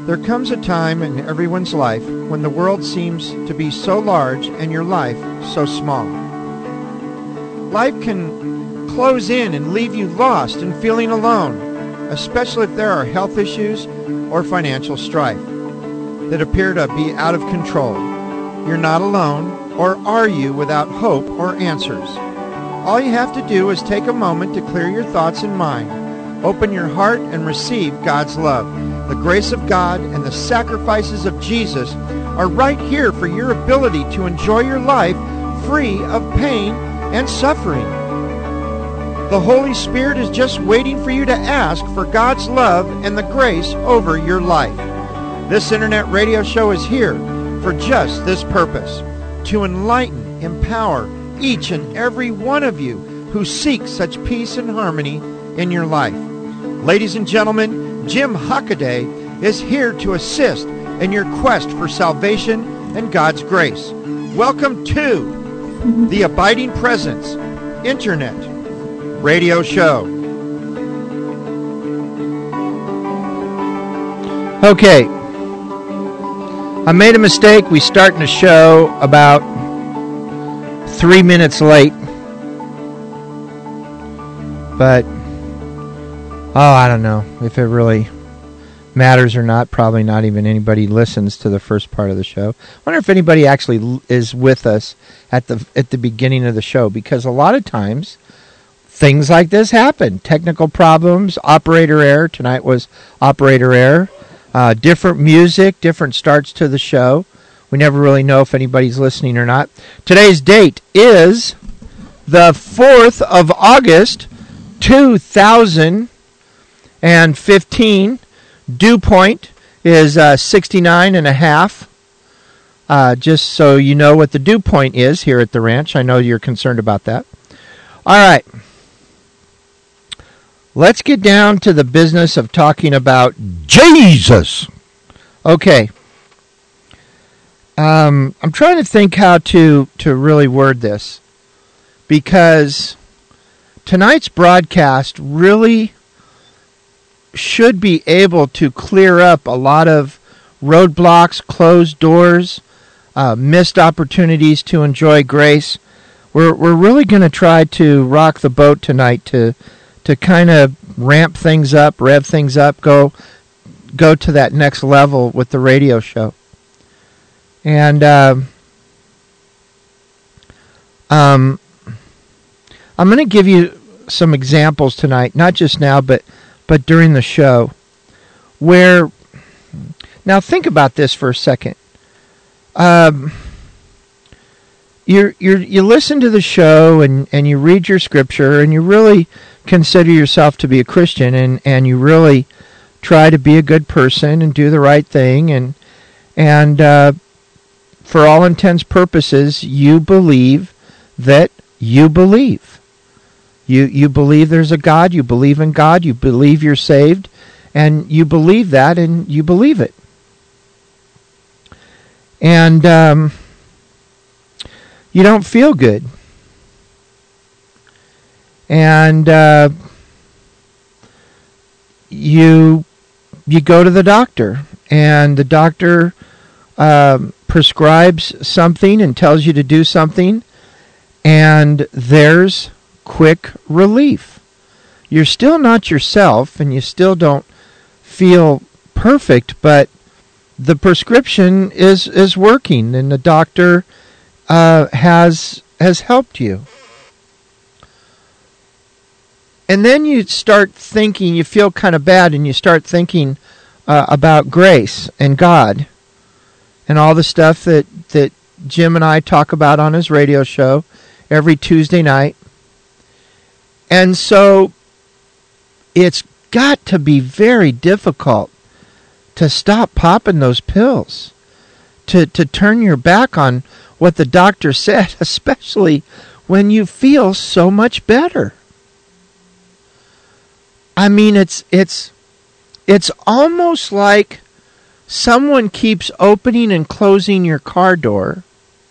There comes a time in everyone's life when the world seems to be so large and your life so small. Life can close in and leave you lost and feeling alone, especially if there are health issues or financial strife that appear to be out of control. You're not alone, or are you without hope or answers? All you have to do is take a moment to clear your thoughts and mind, open your heart, and receive God's love. The grace of God and the sacrifices of Jesus are right here for your ability to enjoy your life free of pain and suffering. The Holy Spirit is just waiting for you to ask for God's love and the grace over your life. This internet radio show is here for just this purpose, to enlighten, empower each and every one of you who seek such peace and harmony in your life. Ladies and gentlemen, Jim Hockaday is here to assist in your quest for salvation and God's grace. Welcome to the Abiding Presence Internet Radio Show. Okay, I made a mistake. We starting the show about 3 minutes late. But I don't know if it really matters or not. Probably not even anybody listens to the first part of the show. I wonder if anybody actually is with us at the beginning of the show, because a lot of times things like this happen. Technical problems, operator error. Tonight was operator error. Different music, different starts to the show. We never really know if anybody's listening or not. Today's date is the 4th of August, 2015. Dew point is 69.5. Just so you know what the dew point is here at the ranch. I know you're concerned about that. All right. Let's get down to the business of talking about Jesus. Okay. I'm trying to think how to really word this, because tonight's broadcast really should be able to clear up a lot of roadblocks, closed doors, missed opportunities to enjoy grace. We're really going to try to rock the boat tonight to kind of ramp things up, rev things up, go to that next level with the radio show. And I'm going to give you some examples tonight, not just now, but during the show, where, now think about this for a second. You listen to the show and you read your scripture and you really consider yourself to be a Christian and you really try to be a good person and do the right thing and for all intents purposes you believe that you believe. You believe there's a God, you believe in God, you believe you're saved, and you believe that and you believe it. And you don't feel good. And you go to the doctor, and the doctor prescribes something and tells you to do something, and there's quick relief. You're still not yourself, and you still don't feel perfect, but the prescription is working, and the doctor has helped you. And then you start thinking, you feel kind of bad, and you start thinking about grace and God and all the stuff that Jim and I talk about on his radio show every Tuesday night. And so it's got to be very difficult to stop popping those pills, to turn your back on what the doctor said, especially when you feel so much better. I mean, it's almost like someone keeps opening and closing your car door,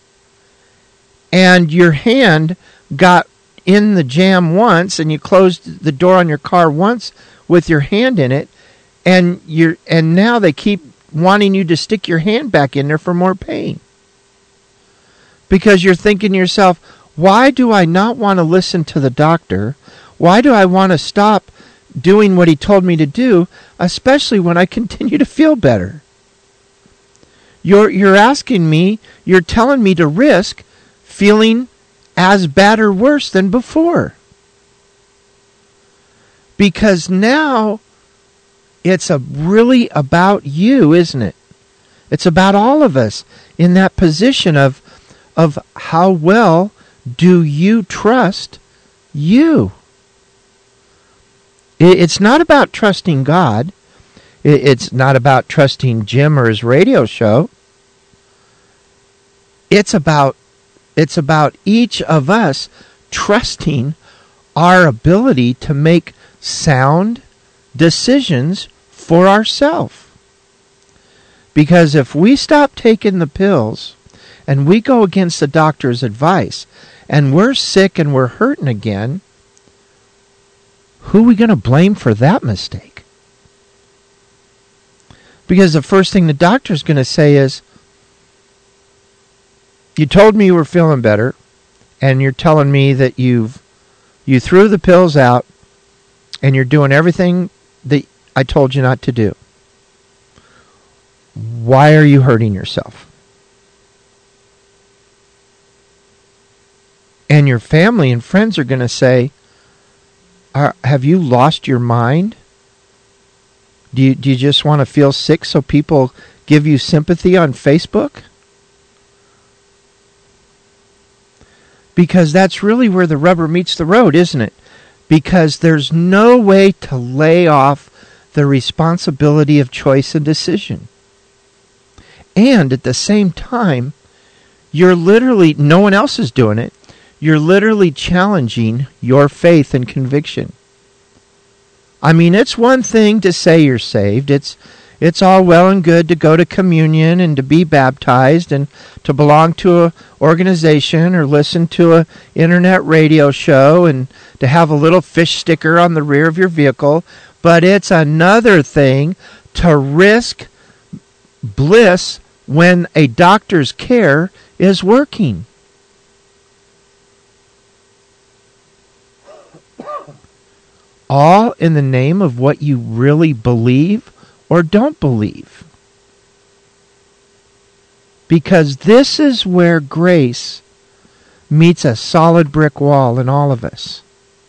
and your hand got in the jam once, and you closed the door on your car once with your hand in it, and now they keep wanting you to stick your hand back in there for more pain. Because you're thinking to yourself, why do I not want to listen to the doctor? Why do I want to stop doing what he told me to do, especially when I continue to feel better? You're asking me, you're telling me to risk feeling as bad or worse than before. Because now it's really about you, isn't it? It's about all of us in that position of how well do you trust you? It's not about trusting God. It's not about trusting Jim or his radio show. It's about each of us trusting our ability to make sound decisions for ourselves. Because if we stop taking the pills and we go against the doctor's advice and we're sick and we're hurting again, who are we going to blame for that mistake? Because the first thing the doctor's going to say is, you told me you were feeling better, and you're telling me that you threw the pills out, and you're doing everything that I told you not to do. Why are you hurting yourself? And your family and friends are going to say, have you lost your mind? Do you just want to feel sick so people give you sympathy on Facebook? Because that's really where the rubber meets the road, isn't it? Because there's no way to lay off the responsibility of choice and decision. And at the same time, you're literally, no one else is doing it, you're literally challenging your faith and conviction. I mean, it's one thing to say you're saved. It's all well and good to go to communion and to be baptized and to belong to an organization or listen to an internet radio show and to have a little fish sticker on the rear of your vehicle. But it's another thing to risk bliss when a doctor's care is working. All in the name of what you really believe or don't believe. Because this is where grace meets a solid brick wall in all of us.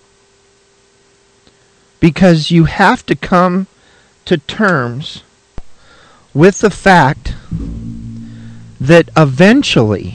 Because you have to come to terms with the fact that eventually,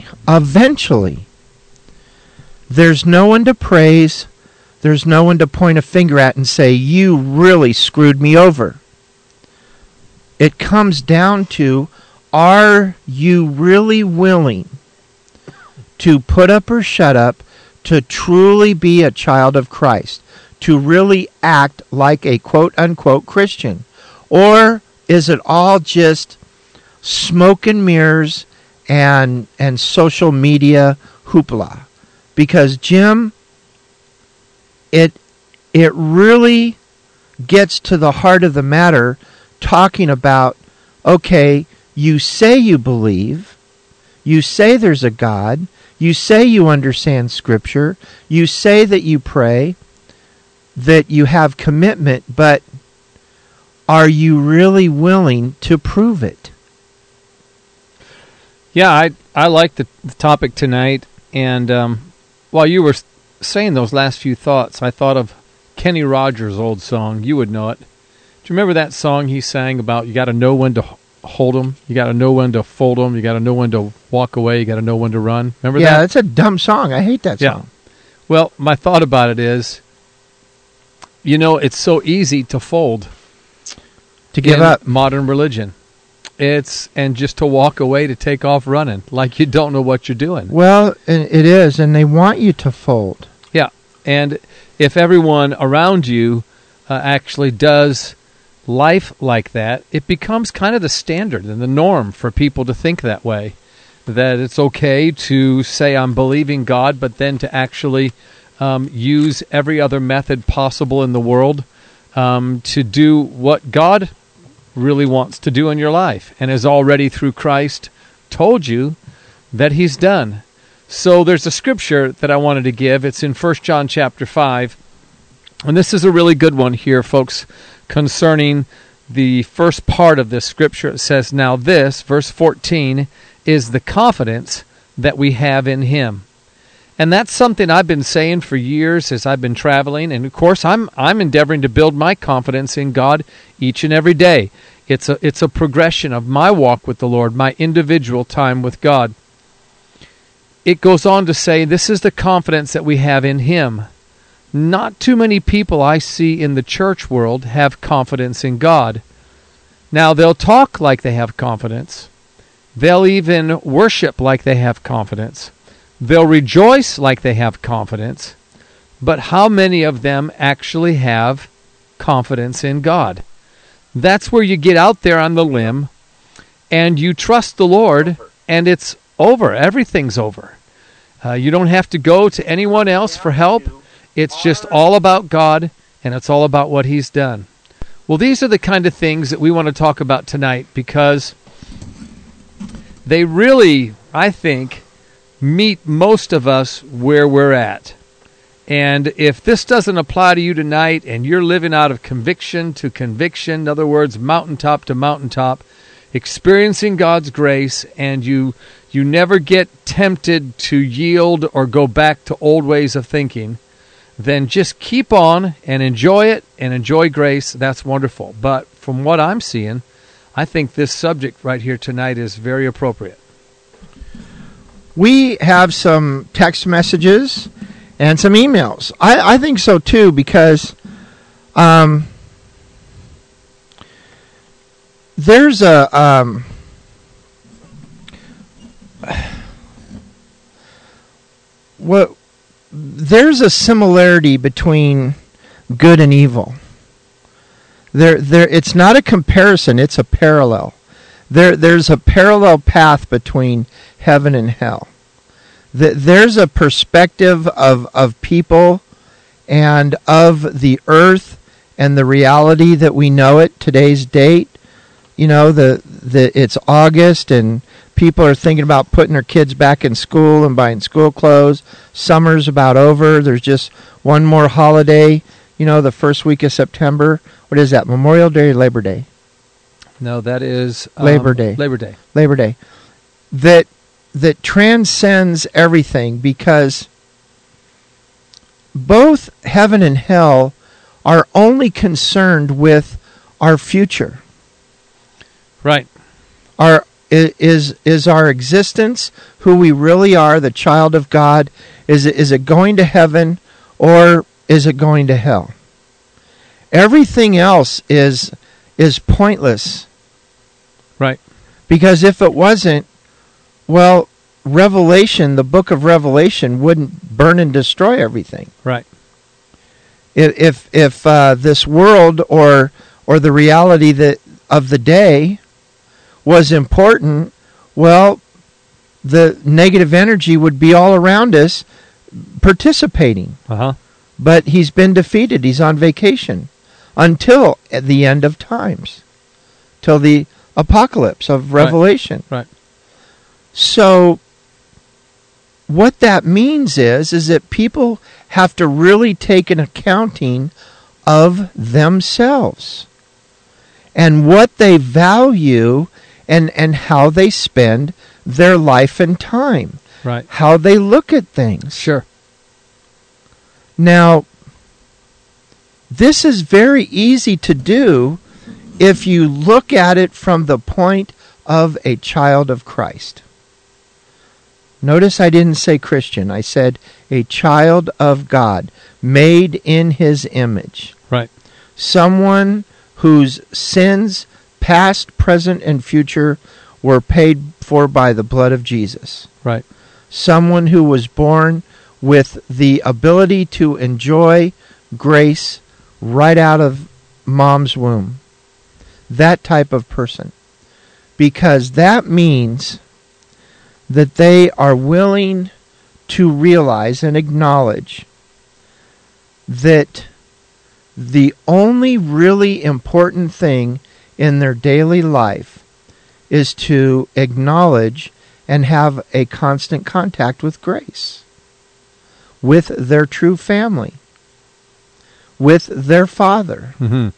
there's no one to praise, there's no one to point a finger at and say, you really screwed me over. It comes down to, are you really willing to put up or shut up, to truly be a child of Christ, to really act like a quote-unquote Christian? Or is it all just smoke and mirrors and social media hoopla? Because, Jim, it really gets to the heart of the matter, talking about, okay, you say you believe, you say there's a God, you say you understand Scripture, you say that you pray, that you have commitment, but are you really willing to prove it? Yeah, I like the topic tonight, and while you were saying those last few thoughts, I thought of Kenny Rogers' old song. You would know it. Do you remember that song he sang about you got to know when to hold them, you got to know when to fold them, you got to know when to walk away, you got to know when to run? Remember that? Yeah, it's a dumb song. I hate that song. Well, my thought about it is, it's so easy to fold. To give up. Modern religion. And just to walk away, to take off running, like you don't know what you're doing. Well, it is, and they want you to fold. Yeah, and if everyone around you actually does life like that, it becomes kind of the standard and the norm for people to think that way, that it's okay to say I'm believing God, but then to actually use every other method possible in the world to do what God really wants to do in your life and has already through Christ told you that he's done. So there's a scripture that I wanted to give. It's in 1 John chapter 5. And this is a really good one here, folks, concerning the first part of this scripture. It says, "Now this," verse 14, "is the confidence that we have in him." And that's something I've been saying for years as I've been traveling. And of course, I'm endeavoring to build my confidence in God each and every day. It's a progression of my walk with the Lord, my individual time with God. It goes on to say, this is the confidence that we have in him. Not too many people I see in the church world have confidence in God. Now, they'll talk like they have confidence. They'll even worship like they have confidence. They'll rejoice like they have confidence. But how many of them actually have confidence in God? That's where you get out there on the limb and you trust the Lord, and it's over. Everything's over. You don't have to go to anyone else for help. It's just all about God, and it's all about what he's done. Well, these are the kind of things that we want to talk about tonight, because they really, I think, meet most of us where we're at. And if this doesn't apply to you tonight and you're living out of conviction to conviction, in other words, mountaintop to mountaintop, experiencing God's grace, and you never get tempted to yield or go back to old ways of thinking, then just keep on and enjoy it and enjoy grace. That's wonderful. But from what I'm seeing, I think this subject right here tonight is very appropriate. We have some text messages and some emails. I think so too, because there's a there's a similarity between good and evil. It's not a comparison, it's a parallel. There's a parallel path between heaven and hell. There's a perspective of people and of the earth and the reality that we know it, today's date. You know, it's August and people are thinking about putting their kids back in school and buying school clothes. Summer's about over. There's just one more holiday, the first week of September. What is that, Memorial Day or Labor Day? No, that is Labor Day. Labor Day. Labor Day. That transcends everything, because both heaven and hell are only concerned with our future. Right. Is our existence who we really are, the child of God? Is it going to heaven, or is it going to hell? Everything else is pointless. Right. Because if it wasn't, well, Revelation, the book of Revelation, wouldn't burn and destroy everything. Right. If this world or the reality of the day was important, well, the negative energy would be all around us participating. Uh-huh. But he's been defeated. He's on vacation until at the end of times, till the apocalypse of Revelation. Right. So what that means is that people have to really take an accounting of themselves and what they value and how they spend their life and time. Right. How they look at things. Sure. Now, this is very easy to do if you look at it from the point of a child of Christ. Notice I didn't say Christian. I said a child of God, made in his image. Right. Someone whose sins, past, present, and future, were paid for by the blood of Jesus. Right. Someone who was born with the ability to enjoy grace right out of mom's womb. That type of person. Because that means that they are willing to realize and acknowledge that the only really important thing in their daily life is to acknowledge and have a constant contact with grace, with their true family, with their Father. Mm-hmm.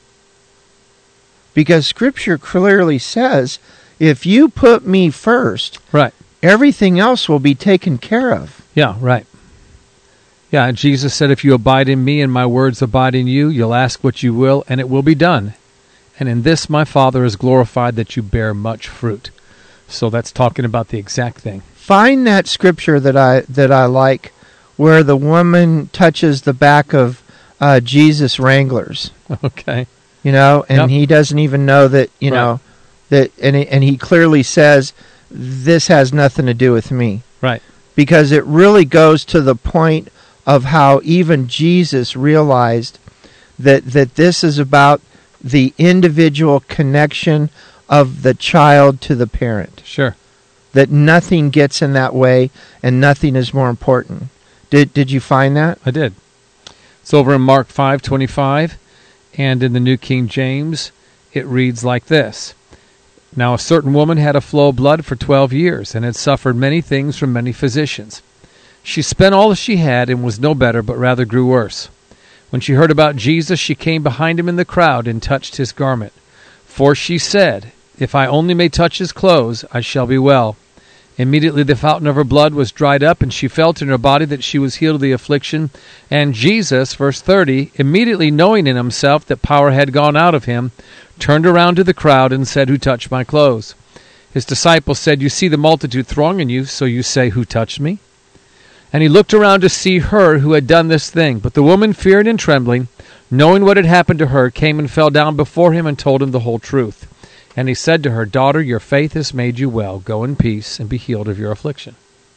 Because Scripture clearly says, if you put me first, Right. everything else will be taken care of. Yeah, right. Yeah, and Jesus said, if you abide in me and my words abide in you, you'll ask what you will, and it will be done. And in this my Father is glorified, that you bear much fruit. So that's talking about the exact thing. Find that scripture that I like, where the woman touches the back of Jesus' Wranglers. Okay. And Yep. he doesn't even know that, Right. that, and he clearly says, this has nothing to do with me. Right. Because it really goes to the point of how even Jesus realized that this is about the individual connection of the child to the parent. Sure. That nothing gets in that way and nothing is more important. Did you find that? I did. It's over in Mark 5:25, and in the New King James, it reads like this. Now a certain woman had a flow of blood for 12 years, and had suffered many things from many physicians. She spent all she had, and was no better, but rather grew worse. When she heard about Jesus, she came behind him in the crowd, and touched his garment. For she said, if I only may touch his clothes, I shall be well. Immediately the fountain of her blood was dried up, and she felt in her body that she was healed of the affliction. And Jesus, verse 30, immediately knowing in himself that power had gone out of him, turned around to the crowd and said, who touched my clothes? His disciples said, you see the multitude thronging you, so you say, who touched me? And he looked around to see her who had done this thing. But the woman, fearing and trembling, knowing what had happened to her, came and fell down before him and told him the whole truth. And he said to her, daughter, your faith has made you well. Go in peace and be healed of your affliction.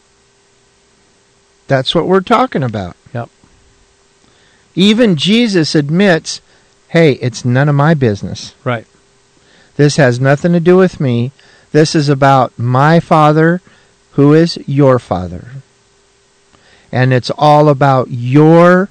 That's what we're talking about. Yep. Even Jesus admits, hey, it's none of my business. Right. This has nothing to do with me. This is about my Father, who is your Father. And it's all about your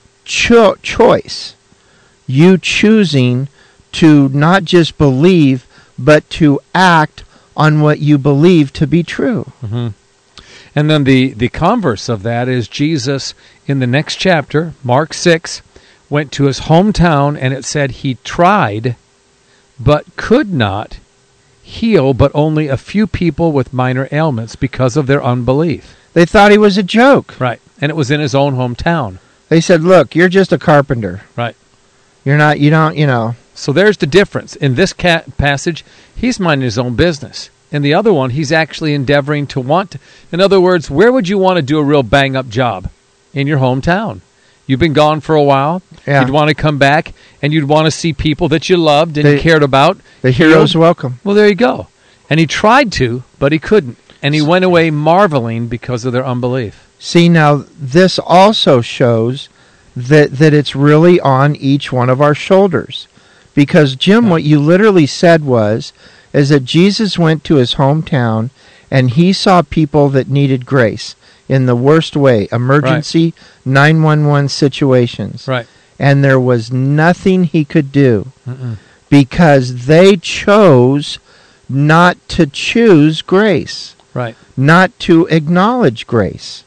choice. You choosing to not just believe, but to act on what you believe to be true. Mm-hmm. And then the converse of that is Jesus, in the next chapter, Mark 6, went to his hometown, and it said he tried, but could not heal but only a few people with minor ailments because of their unbelief. They thought he was a joke. Right. And it was in his own hometown. They said, look, you're just a carpenter. Right. You don't. So there's the difference. In this passage, he's minding his own business. In the other one, he's actually endeavoring to want to. In other words, where would you want to do a real bang-up job? In your hometown. You've been gone for a while. Yeah. You'd want to come back, and you'd want to see people that you loved and cared about. The hero's welcome. Well, there you go. And he tried to, but he couldn't. And he went away marveling because of their unbelief. See, now, this also shows that it's really on each one of our shoulders. Because, Jim, what you literally said is that Jesus went to his hometown, and he saw people that needed grace in the worst way, emergency 911 situations. Right. And there was nothing he could do because they chose not to choose grace. Right. Not to acknowledge grace.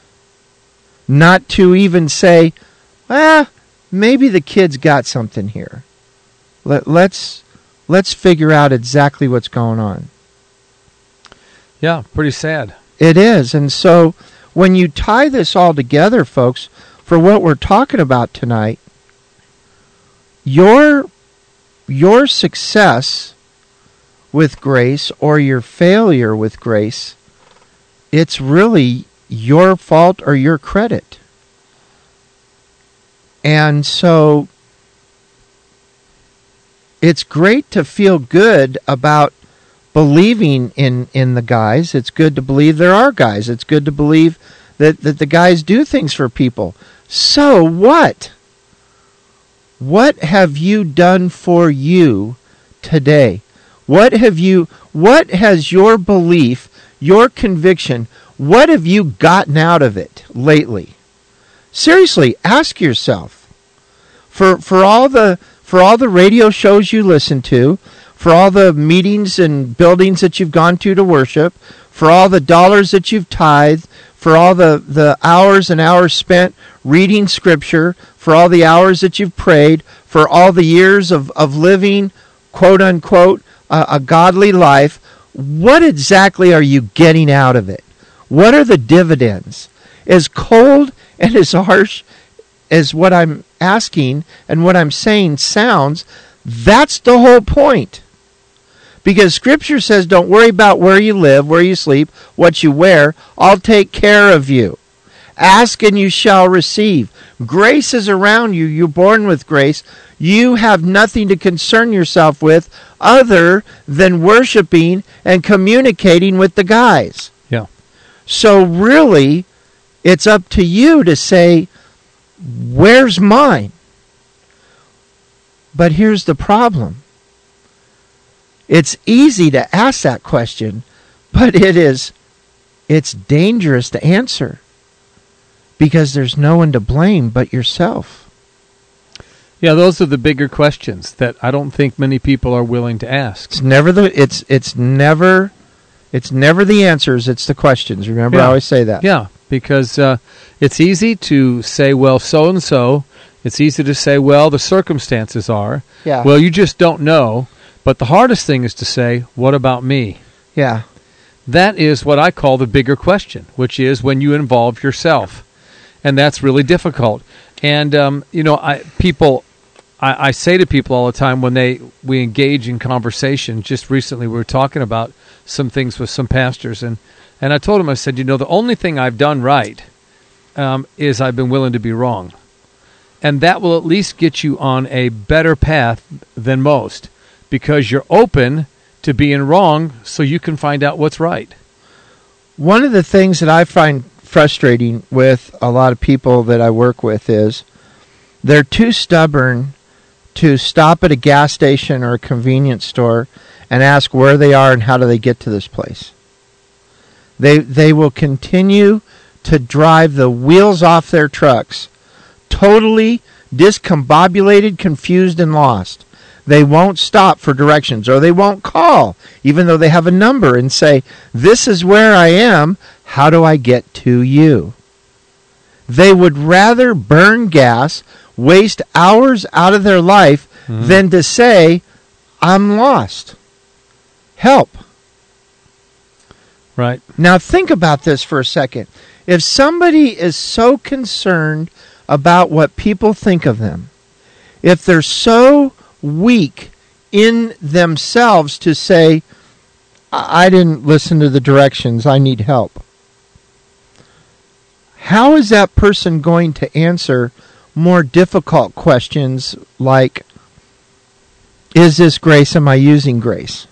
Not to even say, maybe the kid's got something here. Let's figure out exactly what's going on. Yeah, pretty sad. It is. And so when you tie this all together, folks, for what we're talking about tonight, your success with grace or your failure with grace, it's really your fault or your credit. And so it's great to feel good about believing in the guys. It's good to believe there are guys. It's good to believe that the guys do things for people. So what? What have you done for you today? What has your belief, your conviction, what have you gotten out of it lately? Seriously, ask yourself. For all the radio shows you listen to, for all the meetings and buildings that you've gone to worship, for all the dollars that you've tithed, for all the hours and hours spent reading Scripture, for all the hours that you've prayed, for all the years of living, quote unquote, a godly life. What exactly are you getting out of it? What are the dividends? As cold and as harsh as what I'm asking and what I'm saying sounds, that's the whole point. Because Scripture says, don't worry about where you live, where you sleep, what you wear. I'll take care of you. Ask and you shall receive. Grace is around you. You're born with grace. You have nothing to concern yourself with other than worshiping and communicating with the guys. Yeah. So really, it's up to you to say, where's mine? But here's the problem. It's easy to ask that question, but it's dangerous to answer because there's no one to blame but yourself. Yeah, those are the bigger questions that I don't think many people are willing to ask. It's never the answers, it's the questions. Remember, I always say that. Yeah, because it's easy to say, well, so and so. It's easy to say, well, the circumstances are. Yeah. Well, you just don't know. But the hardest thing is to say, what about me? Yeah. That is what I call the bigger question, which is when you involve yourself. And that's really difficult. And, I say to people all the time when we engage in conversation, just recently we were talking about some things with some pastors, and I told them, I said, the only thing I've done right is I've been willing to be wrong. And that will at least get you on a better path than most, because you're open to being wrong so you can find out what's right. One of the things that I find frustrating with a lot of people that I work with is they're too stubborn to stop at a gas station or a convenience store and ask where they are and how do they get to this place. They will continue to drive the wheels off their trucks, totally discombobulated, confused, and lost. They won't stop for directions, or they won't call, even though they have a number, and say, this is where I am, how do I get to you? They would rather burn gas, waste hours out of their life, than to say, I'm lost. Help. Right. Now think about this for a second. If somebody is so concerned about what people think of them, if they're so weak in themselves to say, I didn't listen to the directions, I need help, how is that person going to answer more difficult questions like, is this grace? Am I using grace?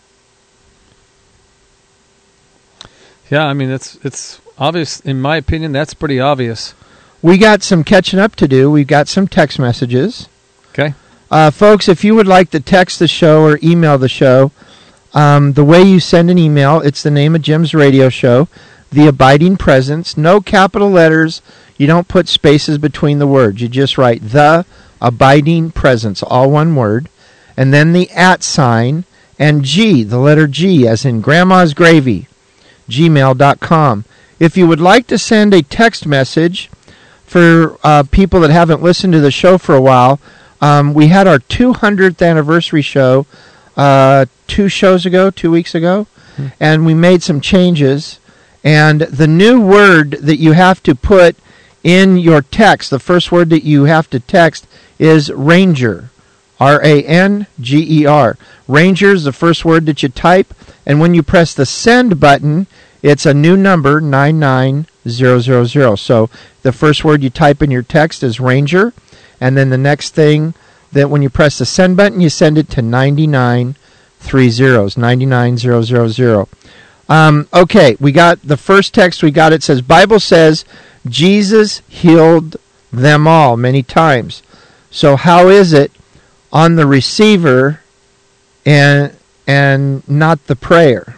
Yeah, I mean, it's obvious. In my opinion, that's pretty obvious. We got some catching up to do. We've got some text messages. Okay. Folks, if you would like to text the show or email the show, the way you send an email, it's the name of Jim's radio show, The Abiding Presence. No capital letters. You don't put spaces between the words. You just write The Abiding Presence, all one word, and then the @ sign, and G, the letter G, as in Grandma's Gravy, gmail.com. If you would like to send a text message for people that haven't listened to the show for a while, we had our 200th anniversary show 2 weeks ago, and we made some changes. And the new word that you have to put in your text, the first word that you have to text is Ranger, Ranger. Ranger is the first word that you type, and when you press the send button, it's a new number, 99000. So the first word you type in your text is Ranger, and then the next thing that when you press the send button, you send it to 9930, 99000. Okay, we got the first text we got. It says, Bible says Jesus healed them all many times. So how is it on the receiver and not the prayer?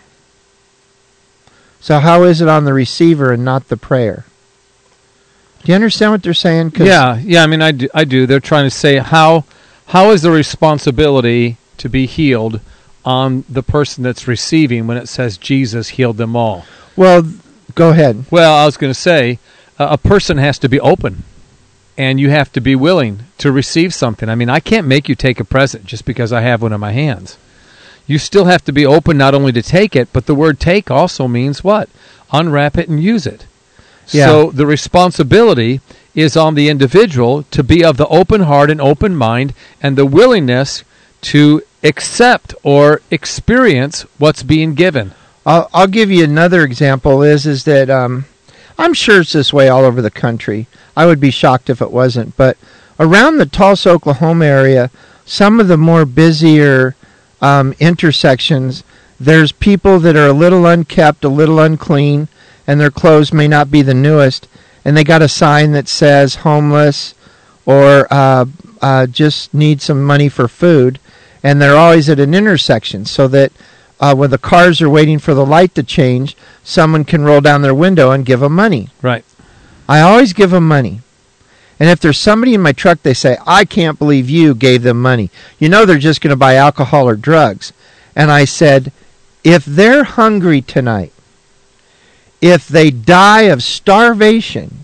So how is it on the receiver and not the prayer? Do you understand what they're saying? Yeah. I mean, I do. They're trying to say how is the responsibility to be healed on the person that's receiving when it says Jesus healed them all? Well, go ahead. Well, I was going to say, a person has to be open, and you have to be willing to receive something. I mean, I can't make you take a present just because I have one in my hands. You still have to be open not only to take it, but the word take also means what? Unwrap it and use it. Yeah. So the responsibility is on the individual to be of the open heart and open mind and the willingness to accept or experience what's being given. I'll give you another example is that I'm sure it's this way all over the country. I would be shocked if it wasn't. But around the Tulsa, Oklahoma area, some of the more busier intersections, there's people that are a little unkept, a little unclean, and their clothes may not be the newest, and they got a sign that says homeless or just need some money for food, and they're always at an intersection so that when the cars are waiting for the light to change, someone can roll down their window and give them money. Right. I always give them money. And if there's somebody in my truck, they say, I can't believe you gave them money. You know they're just going to buy alcohol or drugs. And I said, if they're hungry tonight, if they die of starvation,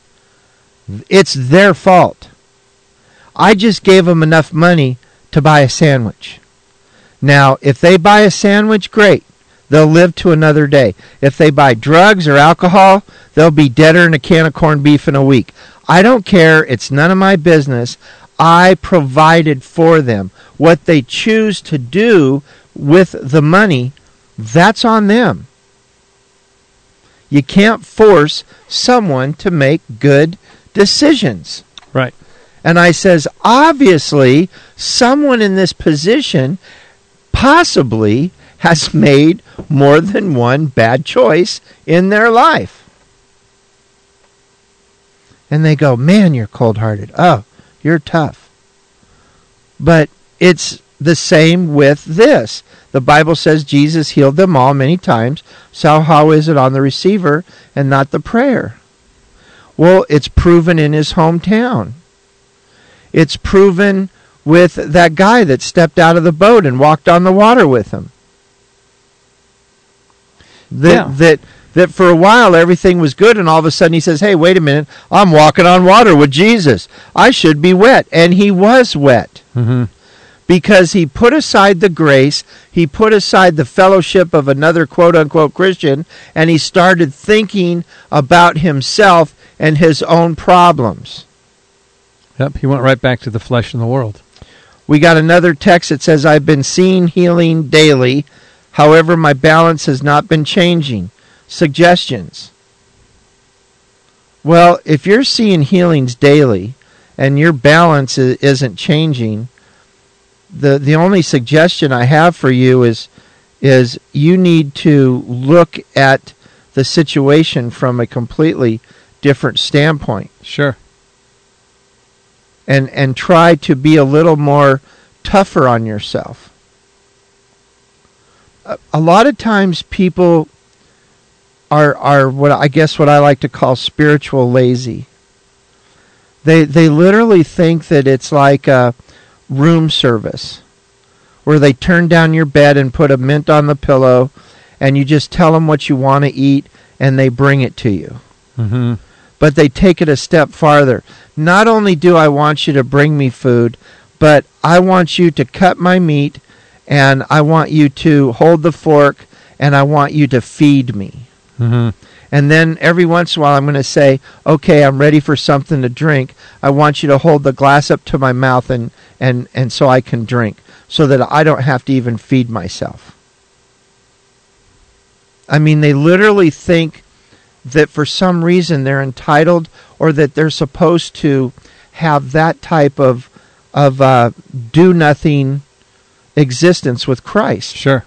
it's their fault. I just gave them enough money to buy a sandwich. Now, if they buy a sandwich, great. They'll live to another day. If they buy drugs or alcohol, they'll be deader than a can of corned beef in a week. I don't care. It's none of my business. I provided for them. What they choose to do with the money, that's on them. You can't force someone to make good decisions. Right. And I says, obviously, someone in this position possibly has made more than one bad choice in their life. And they go, man, you're cold-hearted. Oh, you're tough. But it's the same with this. The Bible says Jesus healed them all many times. So how is it on the receiver and not the prayer? Well, it's proven in his hometown. It's proven with that guy that stepped out of the boat and walked on the water with him. That for a while everything was good, and all of a sudden he says, hey, wait a minute, I'm walking on water with Jesus. I should be wet. And he was wet. Mm-hmm. Because he put aside the grace, he put aside the fellowship of another quote-unquote Christian, and he started thinking about himself and his own problems. Yep, he went right back to the flesh and the world. We got another text that says, I've been seeing healing daily. However, my balance has not been changing. Suggestions. Well, if you're seeing healings daily and your balance isn't changing, the only suggestion I have for you is you need to look at the situation from a completely different standpoint. Sure. And try to be a little more tougher on yourself. A lot of times people are what I like to call spiritual lazy. They literally think that it's like a room service where they turn down your bed and put a mint on the pillow and you just tell them what you want to eat and they bring it to you. Mm-hmm. But they take it a step farther. Not only do I want you to bring me food, but I want you to cut my meat, and I want you to hold the fork, and I want you to feed me. Mm-hmm. And then every once in a while I'm going to say, okay, I'm ready for something to drink. I want you to hold the glass up to my mouth and so I can drink, so that I don't have to even feed myself. I mean, they literally think that for some reason they're entitled or that they're supposed to have that type of do-nothing existence with Christ. Sure.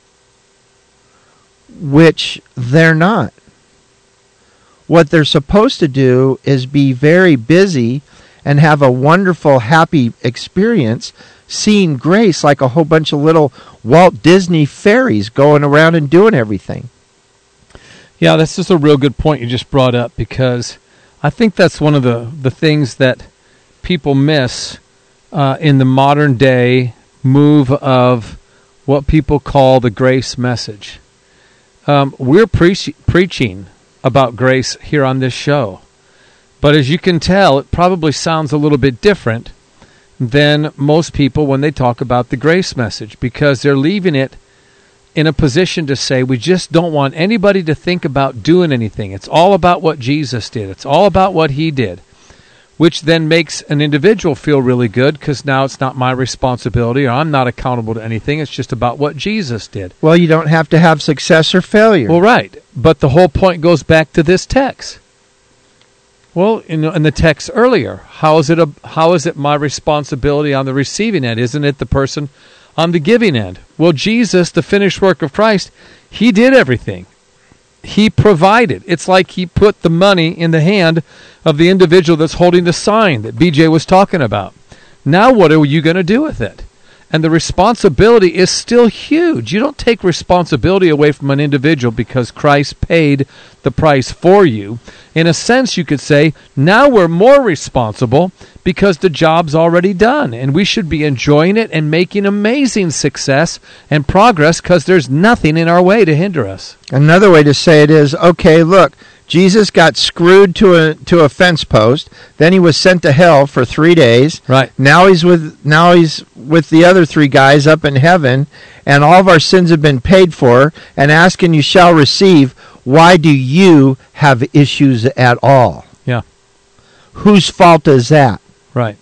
Which they're not. What they're supposed to do is be very busy and have a wonderful, happy experience seeing grace like a whole bunch of little Walt Disney fairies going around and doing everything. Yeah, this is a real good point you just brought up, because I think that's one of the things that people miss in the modern day move of what people call the grace message. We're preaching about grace here on this show. But as you can tell, it probably sounds a little bit different than most people when they talk about the grace message, because they're leaving it in a position to say, we just don't want anybody to think about doing anything. It's all about what Jesus did. It's all about what he did, which then makes an individual feel really good, because now it's not my responsibility, or I'm not accountable to anything. It's just about what Jesus did. Well, you don't have to have success or failure. Well, right. But the whole point goes back to this text. Well, in the text earlier, how is it my responsibility on the receiving end? Isn't it the person on the giving end? Well, Jesus, the finished work of Christ, he did everything. He provided. It's like he put the money in the hand of the individual that's holding the sign that BJ was talking about. Now what are you going to do with it? And the responsibility is still huge. You don't take responsibility away from an individual because Christ paid the price for you. In a sense, you could say, now we're more responsible because the job's already done, and we should be enjoying it and making amazing success and progress because there's nothing in our way to hinder us. Another way to say it is, okay, look, Jesus got screwed to a fence post. Then he was sent to hell for 3 days. Right. Now he's with the other 3 guys up in heaven, and all of our sins have been paid for. And ask and you shall receive. Why do you have issues at all? Yeah. Whose fault is that? Right.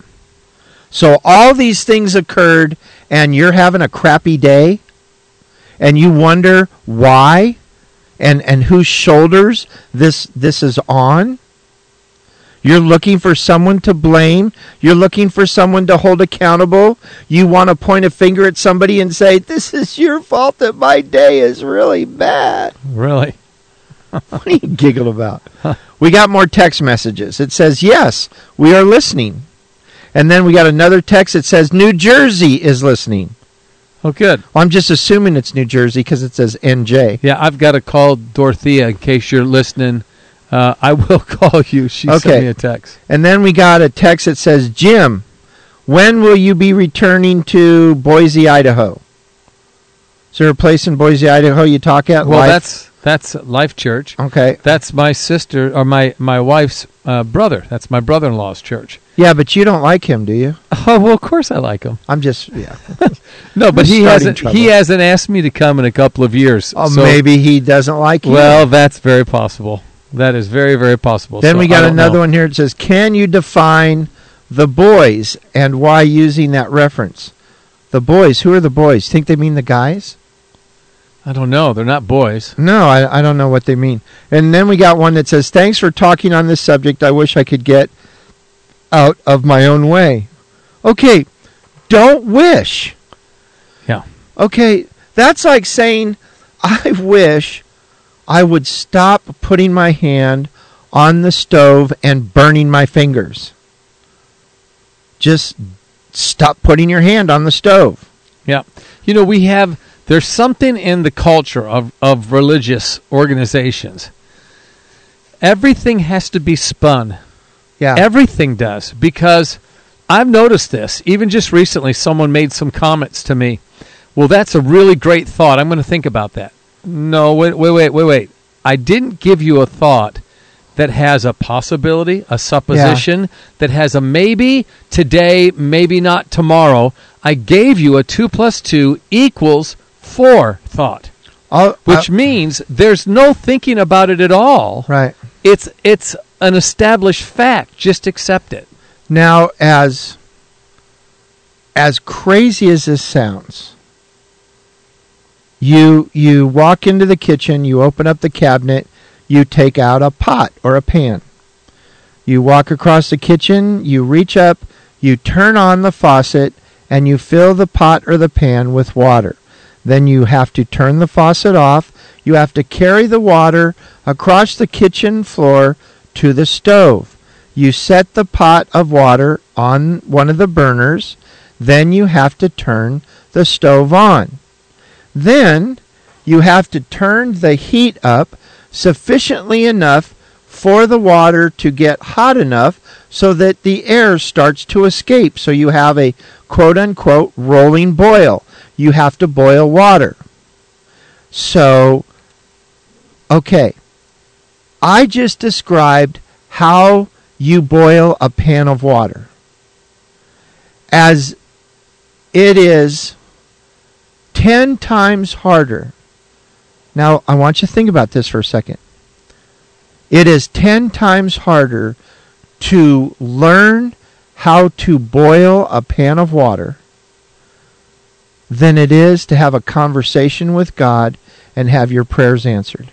So all these things occurred, and you're having a crappy day, and you wonder why. And whose shoulders this is on? You're looking for someone to blame. You're looking for someone to hold accountable. You want to point a finger at somebody and say, this is your fault that my day is really bad. Really? What are you giggle about? We got more text messages. It says, yes, we are listening. And then we got another text that says, New Jersey is listening. Oh, good. Well, I'm just assuming it's New Jersey because it says NJ. Yeah, I've got to call Dorothea in case you're listening. I will call you. She sent me a text. And then we got a text that says, Jim, when will you be returning to Boise, Idaho? Is there a place in Boise, Idaho you talk at? Well, that's Life Church. Okay. That's my sister, or my wife's brother. That's my brother-in-law's church. Yeah, but you don't like him, do you? Oh, well, of course I like him. I'm just, yeah. No, but he hasn't asked me to come in a couple of years. Oh, so maybe he doesn't like you. Well, that's very possible. That is very, very possible. Then we got another one here. It says, can you define the boys and why using that reference? The boys, who are the boys? Think they mean the guys? I don't know. They're not boys. No, I don't know what they mean. And then we got one that says, thanks for talking on this subject. I wish I could get out of my own way. Okay, don't wish. Yeah. Okay, that's like saying, I wish I would stop putting my hand on the stove and burning my fingers. Just stop putting your hand on the stove. Yeah. You know, there's something in the culture of religious organizations. Everything has to be spun. Yeah. Everything does, because I've noticed this. Even just recently, someone made some comments to me. Well, that's a really great thought. I'm going to think about that. No, wait. I didn't give you a thought that has a possibility, a supposition, that has a maybe today, maybe not tomorrow. I gave you a 2 + 2 = 4 thought, which means there's no thinking about it at all. Right. It's an established fact. Just accept it. Now, as crazy as this sounds, you walk into the kitchen, you open up the cabinet, you take out a pot or a pan. You walk across the kitchen, you reach up, you turn on the faucet, and you fill the pot or the pan with water. Then you have to turn the faucet off. You have to carry the water across the kitchen floor to the stove. You set the pot of water on one of the burners. Then you have to turn the stove on. Then you have to turn the heat up sufficiently enough for the water to get hot enough so that the air starts to escape. So you have a quote-unquote rolling boil. you have to boil water. So, okay, I just described how you boil a pan of water. As it is 10 times harder. Now, I want you to think about this for a second. It is 10 times harder to learn how to boil a pan of water than it is to have a conversation with God and have your prayers answered.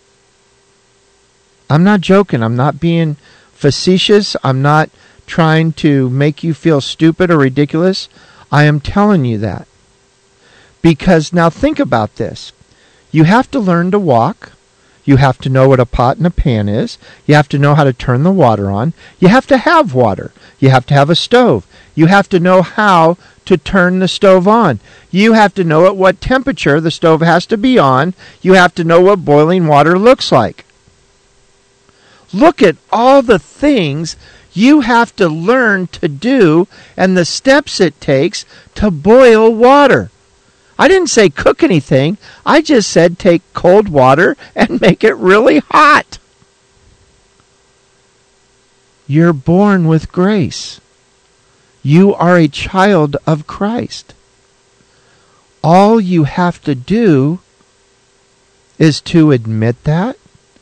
I'm not joking. I'm not being facetious. I'm not trying to make you feel stupid or ridiculous. I am telling you that. Because now think about this. You have to learn to walk. You have to know what a pot and a pan is. You have to know how to turn the water on. You have to have water. You have to have a stove. You have to know how to turn the stove on. You have to know at what temperature the stove has to be on. You have to know what boiling water looks like. Look at all the things you have to learn to do and the steps it takes to boil water. I didn't say cook anything. I just said take cold water and make it really hot. You're born with grace. You are a child of Christ. All you have to do is to admit that,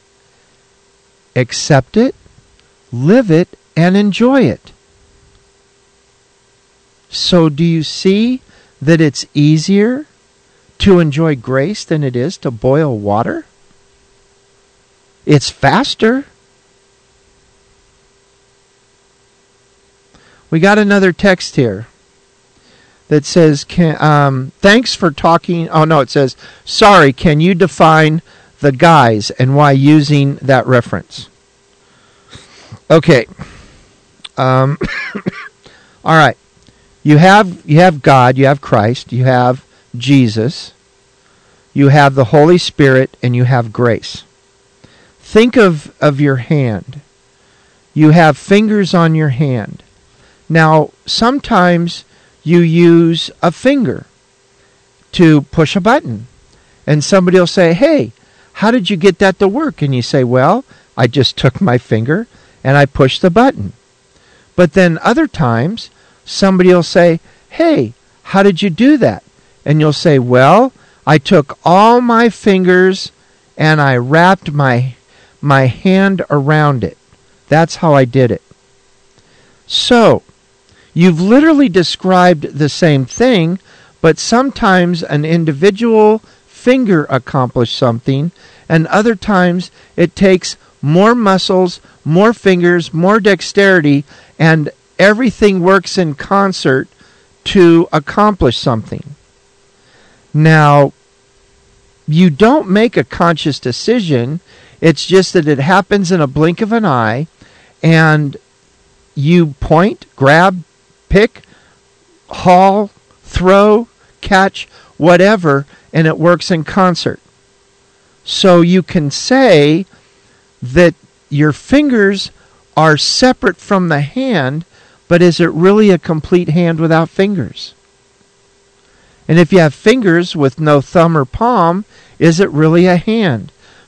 accept it, live it, and enjoy it. So do you see that it's easier to enjoy grace than it is to boil water? It's faster. We got another text here that says, thanks for talking. Oh, no, it says, sorry, can you define the guys and why using that reference? Okay. All right. You have God, you have Christ, you have Jesus, you have the Holy Spirit, and you have grace. Think of your hand. You have fingers on your hand. Now, sometimes you use a finger to push a button. And somebody will say, hey, how did you get that to work? And you say, well, I just took my finger and I pushed the button. But then other times, somebody will say, hey, how did you do that? And you'll say, well, I took all my fingers and I wrapped my hand around it. That's how I did it. So, you've literally described the same thing, but sometimes an individual finger accomplished something, and other times it takes more muscles, more fingers, more dexterity, and everything works in concert to accomplish something. Now, you don't make a conscious decision. It's just that it happens in a blink of an eye, and you point, grab, pick, haul, throw, catch, whatever, and it works in concert. So you can say that your fingers are separate from the hand, but is it really a complete hand without fingers? And if you have fingers with no thumb or palm, is it really a hand?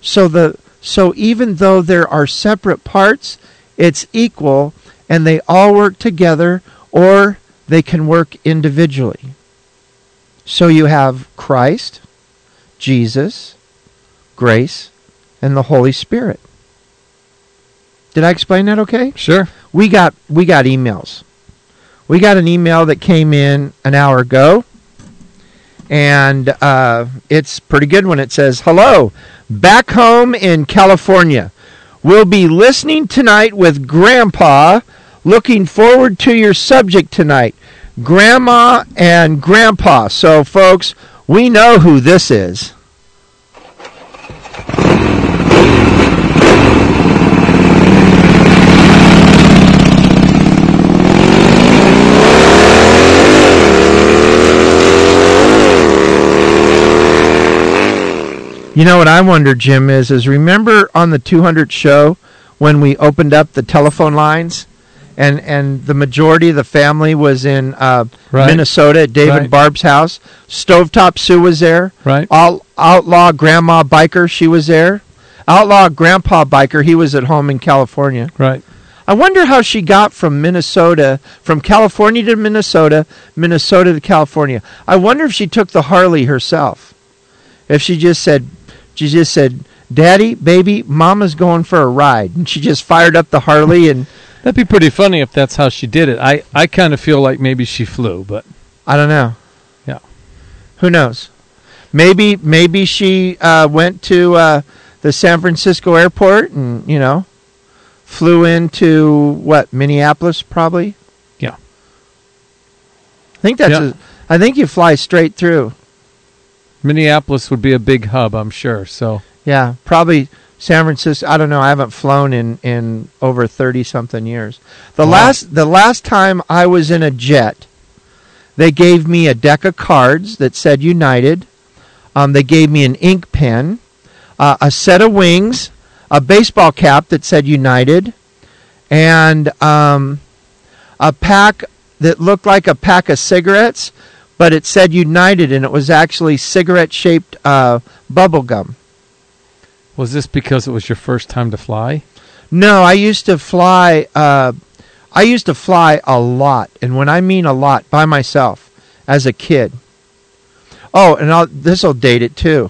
So even though there are separate parts, it's equal, and they all work together, or they can work individually. So you have Christ, Jesus, grace, and the Holy Spirit. Did I explain that okay? Sure. We got emails. We got an email that came in an hour ago, and it's pretty good when it says, hello, back home in California. We'll be listening tonight with Grandpa. Looking forward to your subject tonight, Grandma and Grandpa. So, folks, we know who this is. You know what I wonder, Jim, is remember on the 200 show when we opened up the telephone lines and the majority of the family was in Right. Minnesota at David Right. Barb's house. Stovetop Sue was there. Right. Outlaw Grandma Biker, she was there. Outlaw Grandpa Biker, he was at home in California. Right. I wonder how she got from California to Minnesota, Minnesota to California. I wonder if she took the Harley herself. If she just said, "Daddy, baby, Mama's going for a ride," and she just fired up the Harley, and That'd be pretty funny if that's how she did it. I kind of feel like maybe she flew, but I don't know. Yeah. Who knows? Maybe she went to the San Francisco airport and flew into Minneapolis probably. Yeah. I think you fly straight through. Minneapolis would be a big hub, I'm sure. So Yeah, probably San Francisco. I don't know. I haven't flown in over 30-something years. The last time I was in a jet, they gave me a deck of cards that said United. They gave me an ink pen, a set of wings, a baseball cap that said United, and a pack that looked like a pack of cigarettes, but it said United, and it was actually cigarette-shaped bubble gum. was this because it was your first time to fly? No, I used to fly. I used to fly a lot, and when I mean a lot, by myself as a kid. Oh, and this will date it too.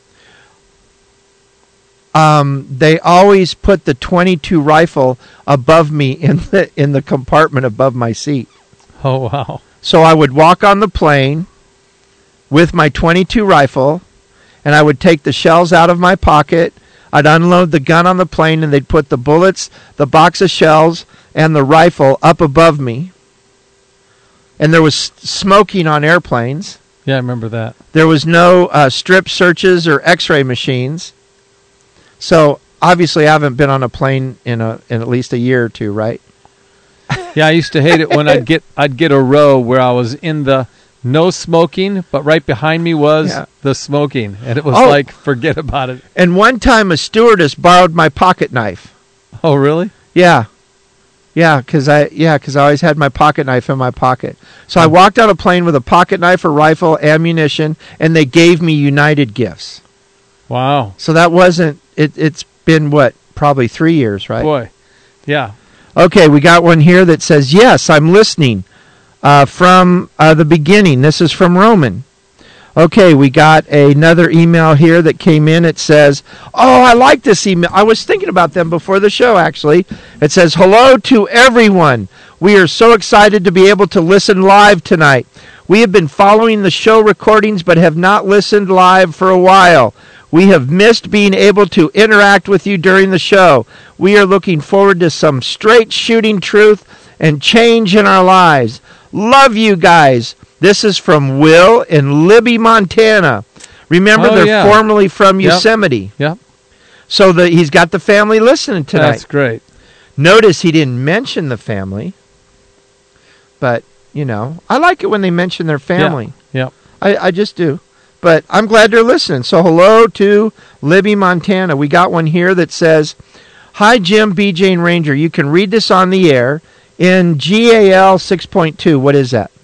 They always put the .22 rifle above me in the compartment above my seat. Oh, wow. So I would walk on the plane with my .22 rifle, and I would take the shells out of my pocket. I'd unload the gun on the plane, and they'd put the bullets, the box of shells, and the rifle up above me. And there was smoking on airplanes. Yeah, I remember that. There was no strip searches or X-ray machines. So obviously, I haven't been on a plane in at least a year or two, right? Yeah, I used to hate it when I'd get a row where I was in the no smoking, but right behind me was the smoking, and it was like, forget about it. And one time, a stewardess borrowed my pocket knife. Oh, really? Yeah, because I always had my pocket knife in my pocket. So I walked on a plane with a pocket knife, a rifle, ammunition, and they gave me United gifts. Wow. So that wasn't it. It's been probably 3 years, right? Boy, yeah. Okay, we got one here that says, "Yes, I'm listening from the beginning." This is from Roman. Okay, we got another email here that came in. It says, "Oh, I like this email. I was thinking about them before the show, actually." It says, "Hello to everyone. We are so excited to be able to listen live tonight. We have been following the show recordings but have not listened live for a while. We have missed being able to interact with you during the show. We are looking forward to some straight shooting truth and change in our lives. Love you guys." This is from Will in Libby, Montana. Remember, they're formerly from Yosemite. Yep. So he's got the family listening tonight. That's great. Notice he didn't mention the family. But, I like it when they mention their family. Yeah. I just do. But I'm glad they're listening. So hello to Libby, Montana. We got one here that says, "Hi, Jim, BJ, and Ranger. You can read this on the air in GAL 6.2. What is that?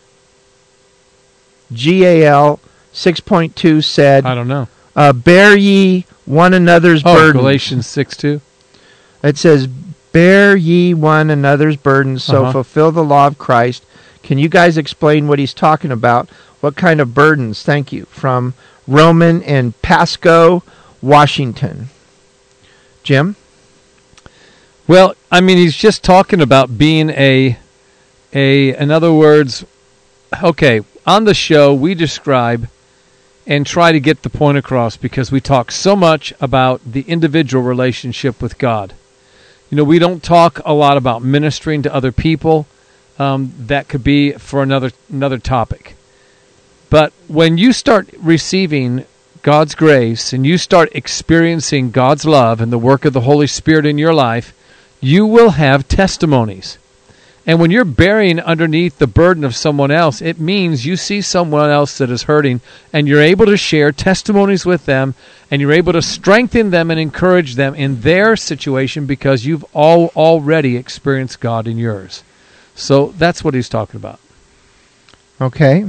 GAL 6.2 said, I don't know. "Bear ye one another's burden." Galatians 6:2. It says, "Bear ye one another's burdens, so fulfill the law of Christ." Can you guys explain what he's talking about? What kind of burdens? Thank you. From Roman in Pasco, Washington. Jim? Well, I mean, he's just talking about being in other words, okay, on the show we describe and try to get the point across because we talk so much about the individual relationship with God. We don't talk a lot about ministering to other people. That could be for another topic. But when you start receiving God's grace and you start experiencing God's love and the work of the Holy Spirit in your life, you will have testimonies. And when you're bearing underneath the burden of someone else, it means you see someone else that is hurting and you're able to share testimonies with them and you're able to strengthen them and encourage them in their situation because you've already experienced God in yours. So that's what he's talking about. Okay.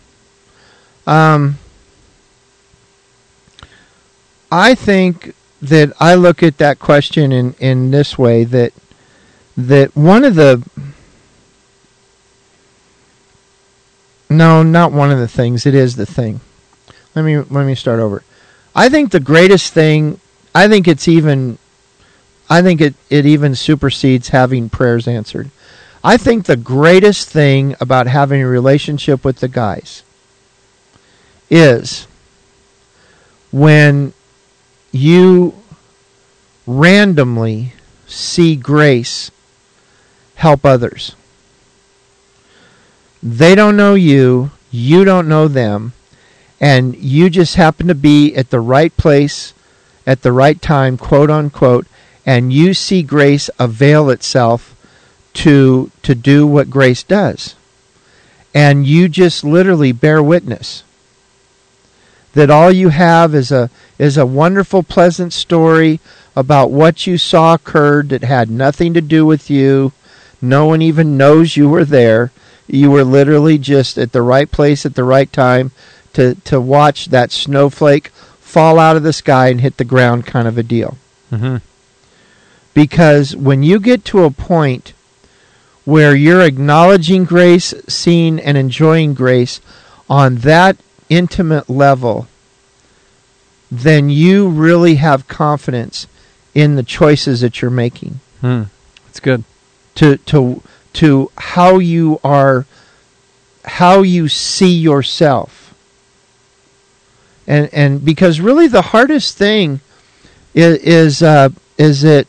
I think that I look at that question in this way, that one of the... No, not one of the things. It is the thing. Let me start over. I think the greatest thing, I think it even supersedes having prayers answered. I think the greatest thing about having a relationship with the guys is when you randomly see grace help others. They don't know you, you don't know them, and you just happen to be at the right place at the right time, quote unquote, and you see grace avail itself to do what grace does. And you just literally bear witness that all you have is a wonderful, pleasant story about what you saw occurred that had nothing to do with you. No one even knows you were there. You were literally just at the right place at the right time to watch that snowflake fall out of the sky and hit the ground, kind of a deal. Mm-hmm. Because when you get to a point where you're acknowledging grace, seeing and enjoying grace on that intimate level, then you really have confidence in the choices that you're making. That's good. To how you see yourself. And because really the hardest thing is that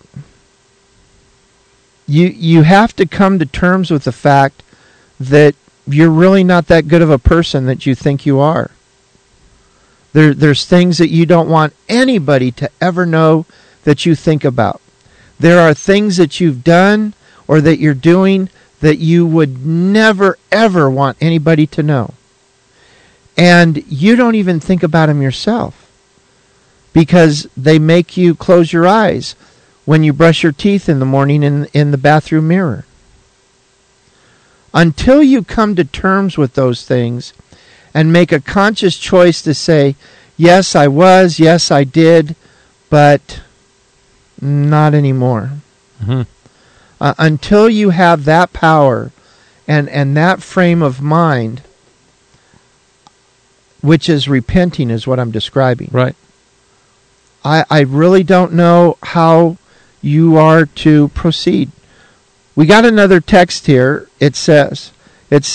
you have to come to terms with the fact that you're really not that good of a person that you think you are. There's things that you don't want anybody to ever know that you think about. There are things that you've done or that you're doing that you would never, ever want anybody to know. And you don't even think about them yourself because they make you close your eyes when you brush your teeth in the morning in the bathroom mirror. Until you come to terms with those things and make a conscious choice to say, yes, I was, yes, I did, but not anymore. Mm-hmm. Until you have that power and that frame of mind, which is repenting, is what I'm describing. Right. I really don't know how you are to proceed. We got another text here. It says, it's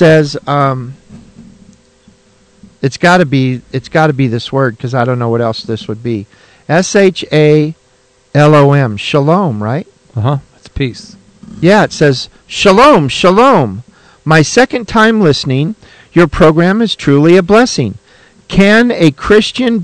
got to be this word because I don't know what else this would be. SHALOM, shalom, right? It's peace. Yeah, it says, shalom, shalom. My second time listening. Your program is truly a blessing. Can a Christian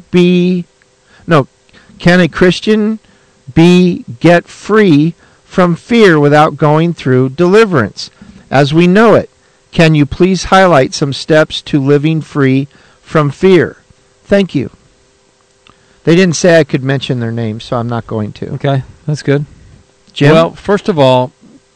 get free from fear without going through deliverance as we know it? Can you please highlight some steps to living free from fear? Thank you. They didn't say I could mention their names, so I'm not going to. Okay, that's good. Jim? Well, first of all,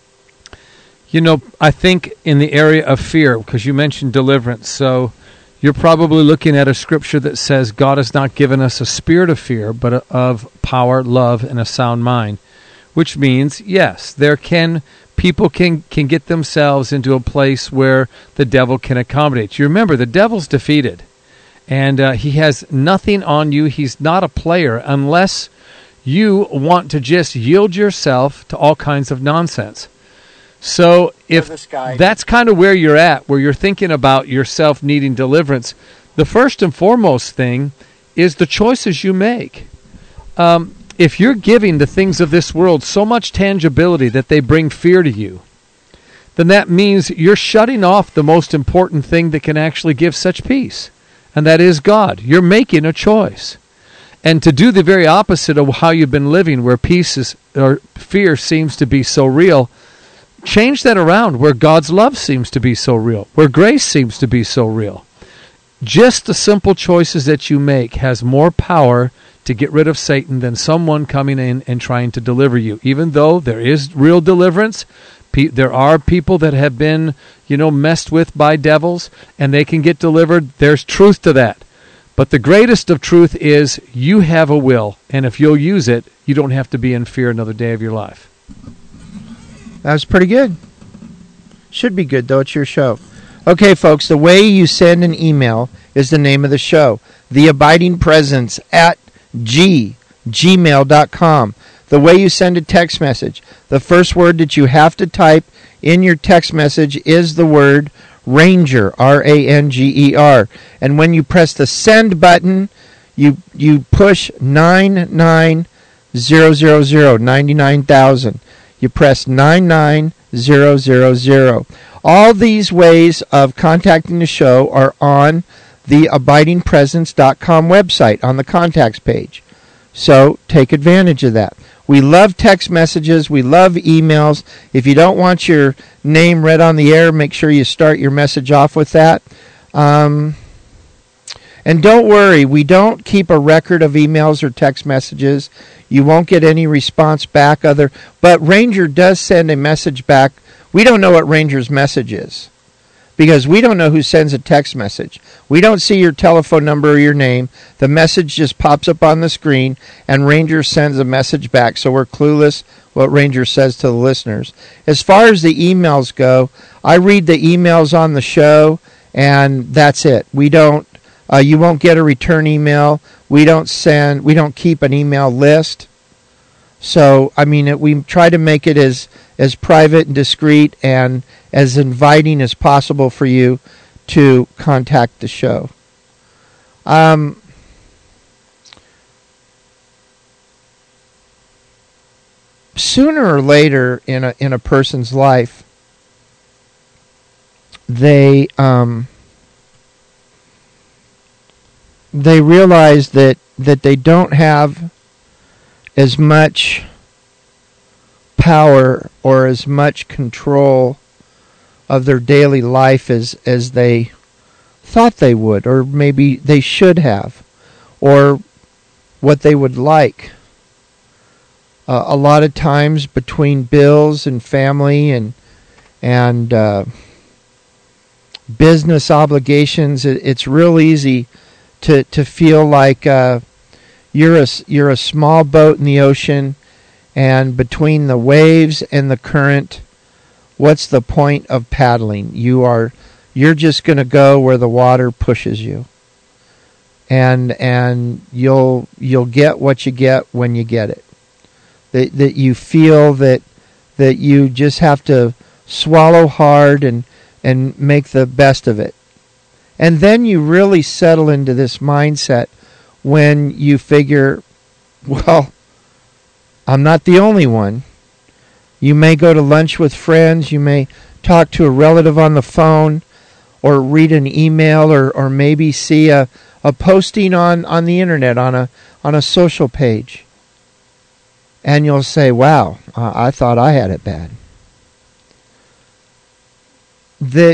I think in the area of fear, because you mentioned deliverance, so you're probably looking at a scripture that says God has not given us a spirit of fear, but of power, love, and a sound mind, which means, yes, people can get themselves into a place where the devil can accommodate. You remember, the devil's defeated, and he has nothing on you. He's not a player unless you want to just yield yourself to all kinds of nonsense. So if that's kind of where you're at, where you're thinking about yourself needing deliverance, the first and foremost thing is the choices you make. If you're giving the things of this world so much tangibility that they bring fear to you, then that means you're shutting off the most important thing that can actually give such peace, and that is God. You're making a choice. And to do the very opposite of how you've been living, where fear seems to be so real, change that around where God's love seems to be so real, where grace seems to be so real. Just the simple choices that you make has more power to get rid of Satan than someone coming in and trying to deliver you. Even though there is real deliverance, There are people that have been, messed with by devils, and they can get delivered. There's truth to that. But the greatest of truth is you have a will, and if you'll use it, you don't have to be in fear another day of your life. That was pretty good. Should be good, though. It's your show. Okay, folks, the way you send an email is the name of the show. theabidingpresence@gmail.com. The way you send a text message, the first word that you have to type in your text message is the word Ranger, R-A-N-G-E-R. And when you press the send button, you push 99,000. You press 99000. All these ways of contacting the show are on the abidingpresence.com website on the contacts page. So take advantage of that. We love text messages. We love emails. If you don't want your name read on the air, make sure you start your message off with that. And don't worry, we don't keep a record of emails or text messages. You won't get any response back but Ranger does send a message back. We don't know what Ranger's message is because we don't know who sends a text message. We don't see your telephone number or your name. The message just pops up on the screen, and Ranger sends a message back, so we're clueless what Ranger says to the listeners. As far as the emails go, I read the emails on the show, and that's it. We don't. You won't get a return email. We don't keep an email list. So, we try to make it as private and discreet and as inviting as possible for you to contact the show. Sooner or later in a person's life, they realize that they don't have as much power or as much control of their daily life as they thought they would, or maybe they should have, or what they would like. A lot of times between bills and family and business obligations, it's real easy to feel like you're a small boat in the ocean, and between the waves and the current, what's the point of paddling? You're just going to go where the water pushes you, and you'll get what you get when you get it. That you feel that you just have to swallow hard and make the best of it. And then you really settle into this mindset when you figure, well, I'm not the only one. You may go to lunch with friends, you may talk to a relative on the phone, or read an email, or maybe see a posting on the internet, on a social page. And you'll say, wow, I thought I had it bad. That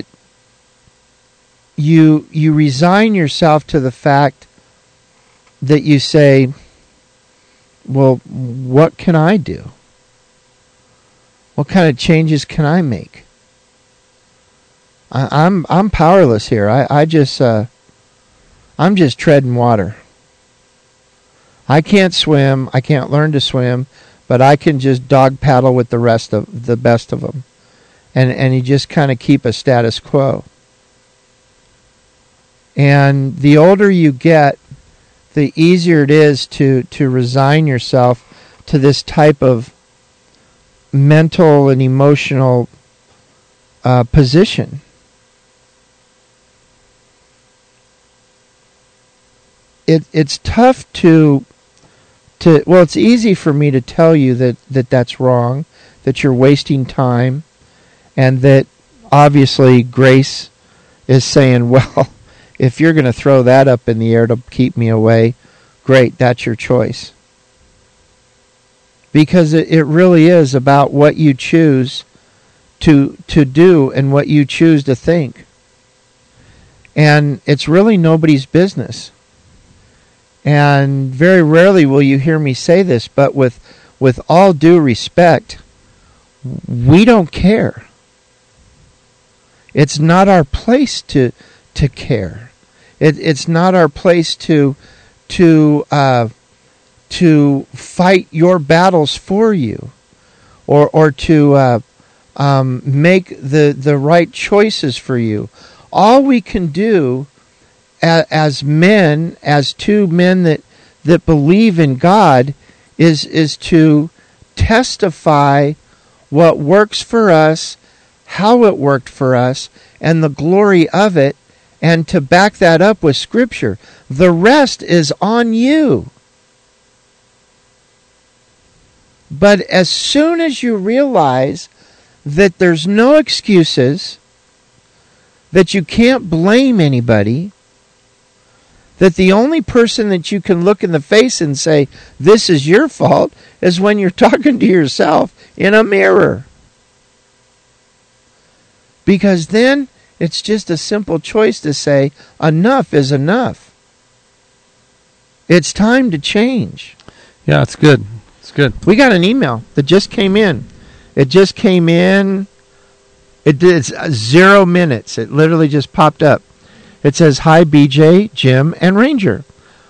you resign yourself to the fact that you say, well, what can I do? What kind of changes can I make? I'm powerless here. I'm just treading water. I can't swim. I can't learn to swim, but I can just dog paddle with the best of them, and you just kind of keep a status quo. And the older you get, the easier it is to resign yourself to this type of mental and emotional position. It's tough to well, it's easy for me to tell you that's wrong, that you're wasting time, and that obviously Grace is saying, well, if you're going to throw that up in the air to keep me away, great, that's your choice. Because it really is about what you choose to do and what you choose to think. And it's really nobody's business. And very rarely will you hear me say this, but with all due respect, we don't care. It's not our place to care. It's not our place to fight your battles for you, or to make the right choices for you. All we can do as men, as two men that believe in God, is to testify what works for us, how it worked for us, and the glory of it, and to back that up with Scripture. The rest is on you. But as soon as you realize that there's no excuses, that you can't blame anybody, that the only person that you can look in the face and say, this is your fault, is when you're talking to yourself in a mirror. Because then it's just a simple choice to say, enough is enough. It's time to change. Yeah, it's good. It's good. We got an email that just came in. It just came in. It's 0 minutes. It literally just popped up. It says, "Hi, BJ, Jim, and Ranger.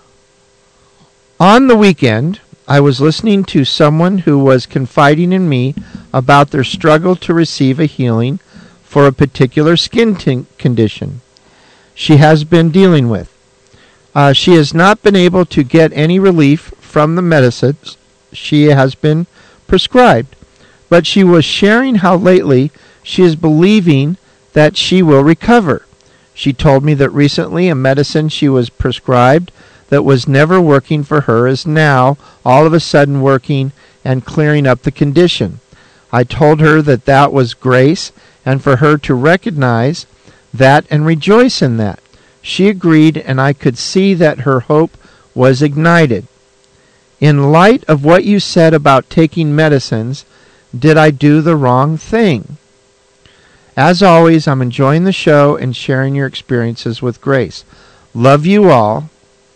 On the weekend, I was listening to someone who was confiding in me about their struggle to receive a healing for a particular skin condition she has been dealing with. She has not been able to get any relief from the medicines she has been prescribed, but she was sharing how lately she is believing that she will recover. She told me that recently a medicine she was prescribed that was never working for her is now all of a sudden working and clearing up the condition. I told her that that was grace and for her to recognize that and rejoice in that. She agreed, and I could see that her hope was ignited. In light of what you said about taking medicines, did I do the wrong thing? As always, I'm enjoying the show and sharing your experiences with Grace. Love you all."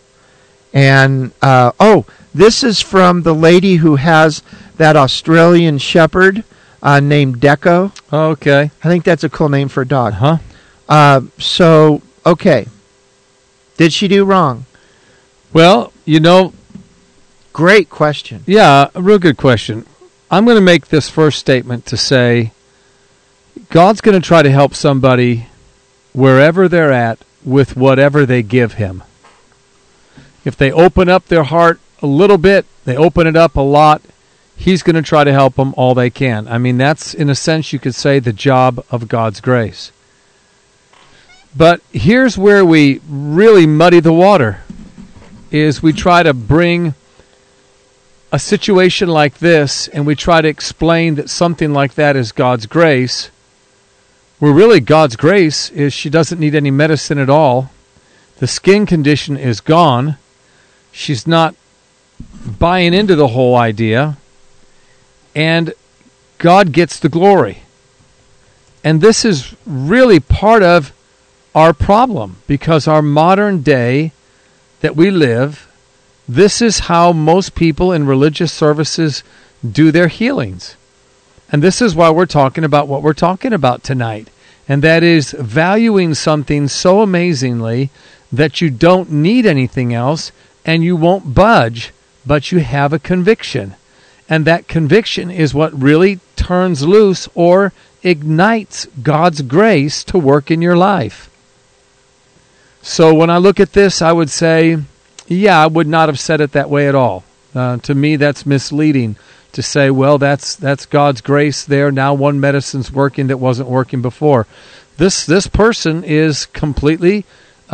And, this is from the lady who has that Australian shepherd named Deco. Okay. I think that's a cool name for a dog. Huh? Okay. Did she do wrong? Well, Great question. Yeah, a real good question. I'm going to make this first statement to say God's going to try to help somebody wherever they're at with whatever they give him. If they open up their heart a little bit, they open it up a lot, he's going to try to help them all they can. I mean, that's, in a sense, you could say, the job of God's grace. But here's where we really muddy the water, is we try to bring a situation like this, and we try to explain that something like that is God's grace, where really God's grace is she doesn't need any medicine at all. The skin condition is gone. She's not buying into the whole idea, and God gets the glory. And this is really part of our problem, because our modern day that we live, this is how most people in religious services do their healings. And this is why we're talking about what we're talking about tonight. And that is valuing something so amazingly that you don't need anything else and you won't budge, but you have a conviction. And that conviction is what really turns loose or ignites God's grace to work in your life. So when I look at this, I would say, yeah, I would not have said it that way at all. To me, that's misleading to say, well, that's God's grace there. Now one medicine's working that wasn't working before. This person is completely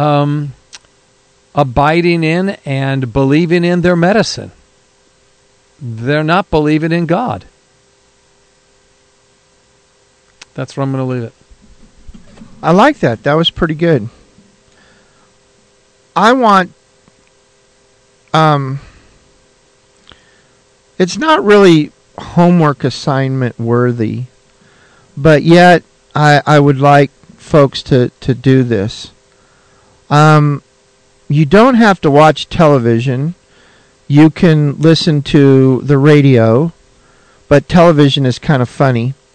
abiding in and believing in their medicine. They're not believing in God. That's where I'm going to leave it. I like that. That was pretty good. I want... it's not really homework assignment worthy, but yet I would like folks to do this. You don't have to watch television. You can listen to the radio, but television is kind of funny.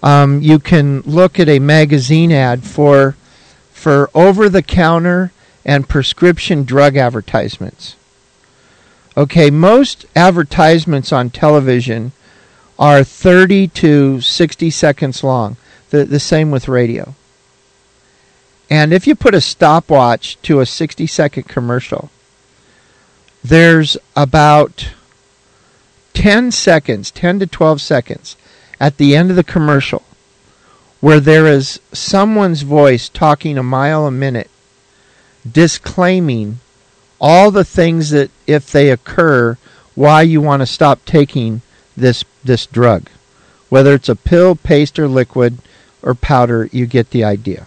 You can look at a magazine ad for over-the-counter and prescription drug advertisements. Okay, most advertisements on television are 30 to 60 seconds long. The same with radio. And if you put a stopwatch to a 60-second commercial, there's about 10 to 12 seconds at the end of the commercial where there is someone's voice talking a mile a minute, disclaiming all the things that, if they occur, why you want to stop taking this drug. Whether it's a pill, paste, or liquid, or powder, you get the idea.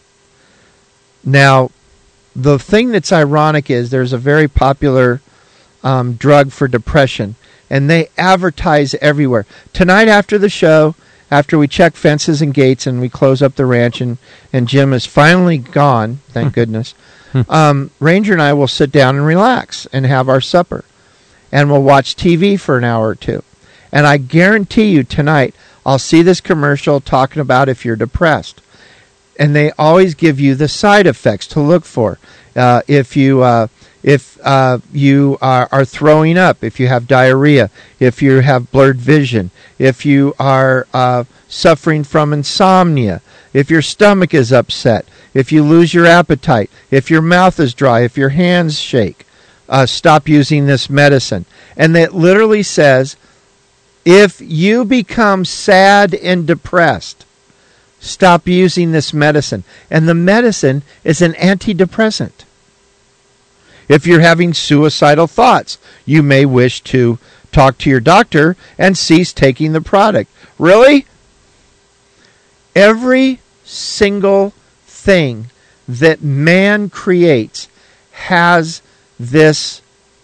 Now, the thing that's ironic is there's a very popular drug for depression, and they advertise everywhere. Tonight after the show, after we check fences and gates and we close up the ranch and Jim is finally gone, thank goodness, Ranger and I will sit down and relax and have our supper. And we'll watch TV for an hour or two. And I guarantee you tonight I'll see this commercial talking about if you're depressed. And they always give you the side effects to look for. If you are throwing up, if you have diarrhea, if you have blurred vision, if you are suffering from insomnia, if your stomach is upset, if you lose your appetite, if your mouth is dry, if your hands shake, stop using this medicine. And it literally says, if you become sad and depressed, stop using this medicine. And the medicine is an antidepressant. If you're having suicidal thoughts, you may wish to talk to your doctor and cease taking the product. Really? Every single thing that man creates has this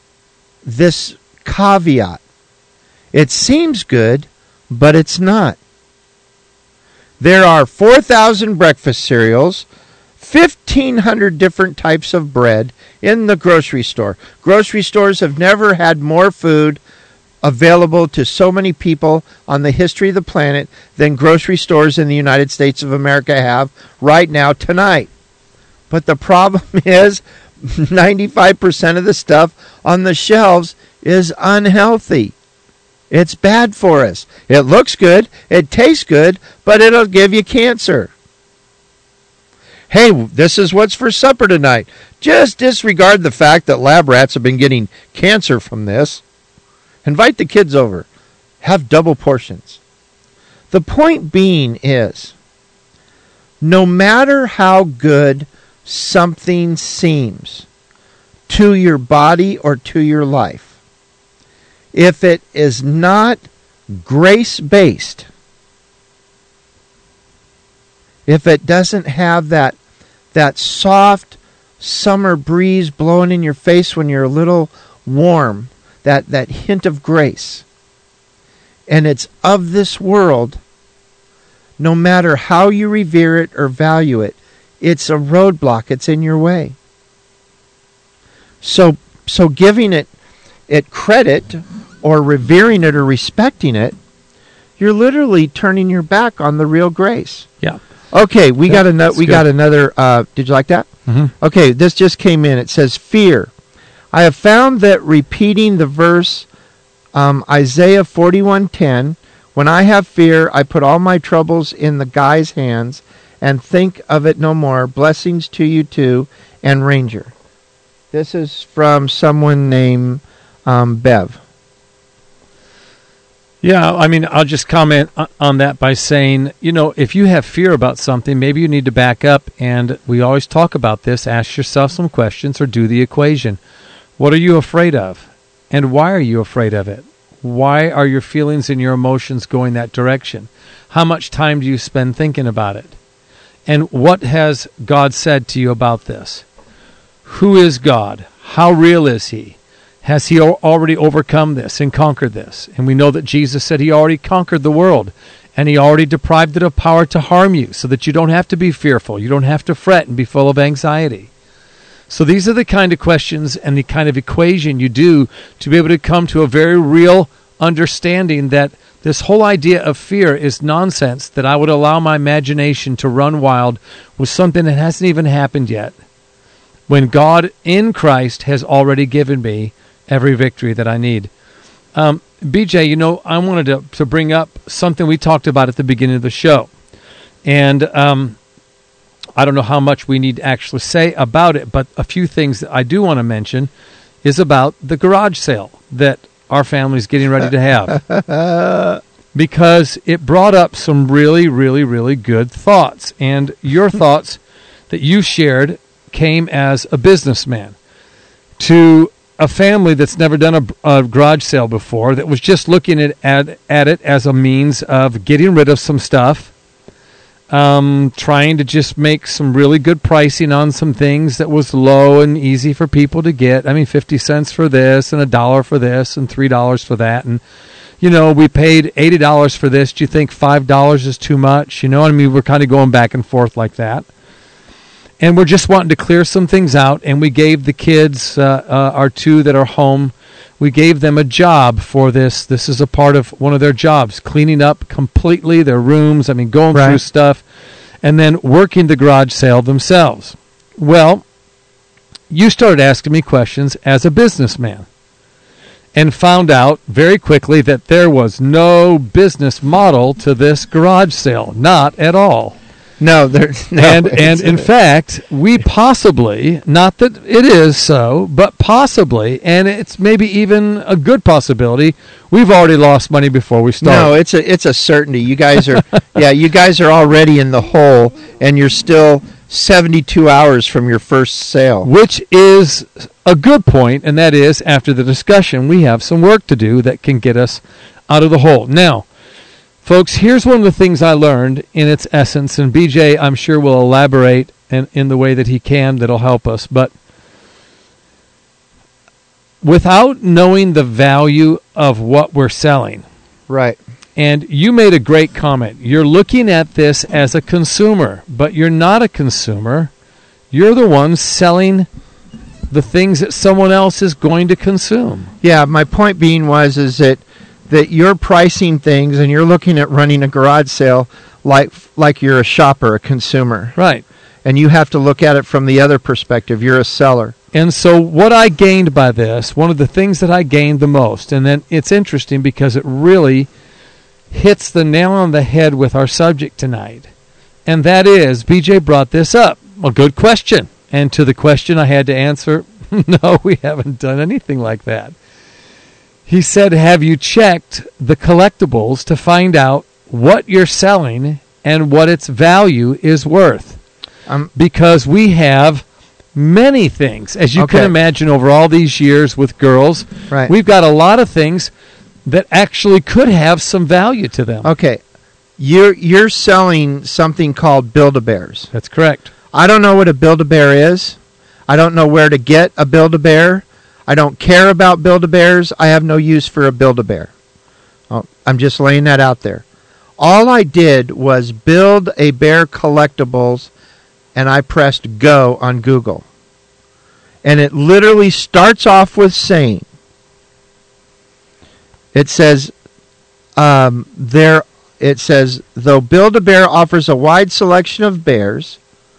caveat. It seems good, but it's not. There are 4,000 breakfast cereals, 1,500 different types of bread in the grocery store. Grocery stores have never had more food available to so many people on the history of the planet than grocery stores in the United States of America have right now tonight. But the problem is 95% of the stuff on the shelves is unhealthy. It's bad for us. It looks good, it tastes good, but it'll give you cancer. Hey, this is what's for supper tonight. Just disregard the fact that lab rats have been getting cancer from this. Invite the kids over. Have double portions. The point being is, no matter how good something seems to your body or to your life, if it is not grace-based, if it doesn't have that soft summer breeze blowing in your face when you're a little warm, that hint of grace, and it's of this world, no matter how you revere it or value it, it's a roadblock. It's in your way. So giving it credit or revering it or respecting it, you're literally turning your back on the real grace. Yeah. Okay, we got another. Did you like that? Mm-hmm. Okay, this just came in. It says, fear. I have found that repeating the verse Isaiah 41:10, when I have fear, I put all my troubles in the guy's hands and think of it no more. Blessings to you too, and Ranger. This is from someone named Bev. Yeah, I mean, I'll just comment on that by saying, if you have fear about something, maybe you need to back up, and we always talk about this. Ask yourself some questions or do the equation. What are you afraid of? And why are you afraid of it? Why are your feelings and your emotions going that direction? How much time do you spend thinking about it? And what has God said to you about this? Who is God? How real is He? Has He already overcome this and conquered this? And we know that Jesus said He already conquered the world, and He already deprived it of power to harm you, so that you don't have to be fearful. You don't have to fret and be full of anxiety. So these are the kind of questions and the kind of equation you do to be able to come to a very real understanding that This whole idea of fear is nonsense, that I would allow my imagination to run wild with something that hasn't even happened yet, when God in Christ has already given me every victory that I need. BJ, you know, I wanted to bring up something we talked about at the beginning of the show. And I don't know how much we need to actually say about it, but a few things that I do want to mention is about the garage sale that our family's getting ready to have. Because it brought up some really, really, really good thoughts. And your thoughts that you shared came as a businessman to a family that's never done a garage sale before, that was just looking at it as a means of getting rid of some stuff, trying to just make some really good pricing on some things that was low and easy for people to get. I mean, 50 cents for this and $1 for this and $3 for that. And, you know, we paid $80 for this. Do you think $5 is too much? You know, I mean, we're kind of going back and forth like that. And we're just wanting to clear some things out. And we gave the kids, our two that are home, we gave them a job for this. This is a part of one of their jobs, cleaning up completely their rooms, I mean, going through stuff, and then working the garage sale themselves. Well, you started asking me questions as a businessman and found out very quickly that there was no business model to this garage sale, not at all. No, and in fact, we possibly, not that it is so, but possibly, and it's maybe even a good possibility, we've already lost money before we start. No, it's a certainty. You guys are, you guys are already in the hole, and you're still 72 hours from your first sale. Which is a good point, and that is, after the discussion, we have some work to do that can get us out of the hole. Now, folks, here's one of the things I learned in its essence, and BJ, I'm sure, will elaborate in the way that he can that'll help us. But without knowing the value of what we're selling. Right. And you made a great comment. You're looking at this as a consumer, but you're not a consumer. You're the one selling the things that someone else is going to consume. Yeah, my point being is that you're pricing things and you're looking at running a garage sale like you're a shopper, a consumer. Right. And you have to look at it from the other perspective. You're a seller. And so what I gained by this, one of the things that I gained the most, and then it's interesting because it really hits the nail on the head with our subject tonight, and that is, BJ brought this up. A good question. And to the question I had to answer, no, we haven't done anything like that. He said, have you checked the collectibles to find out what you're selling and what its value is worth? Because we have many things, as you can imagine, over all these years with girls. Right. We've got a lot of things that actually could have some value to them. Okay. You're selling something called Build-A-Bears. That's correct. I don't know what a Build-A-Bear is. I don't know where to get a Build-A-Bear. I don't care about Build-A-Bears. I have no use for a Build-A-Bear. I'm just laying that out there. All I did was Build-A-Bear collectibles, and I pressed go on Google. And it literally starts off with saying, it says, though Build-A-Bear offers a wide selection of bears,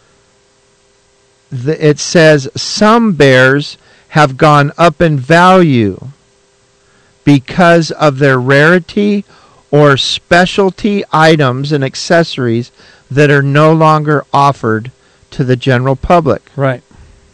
it says some bears have gone up in value because of their rarity or specialty items and accessories that are no longer offered to the general public. Right.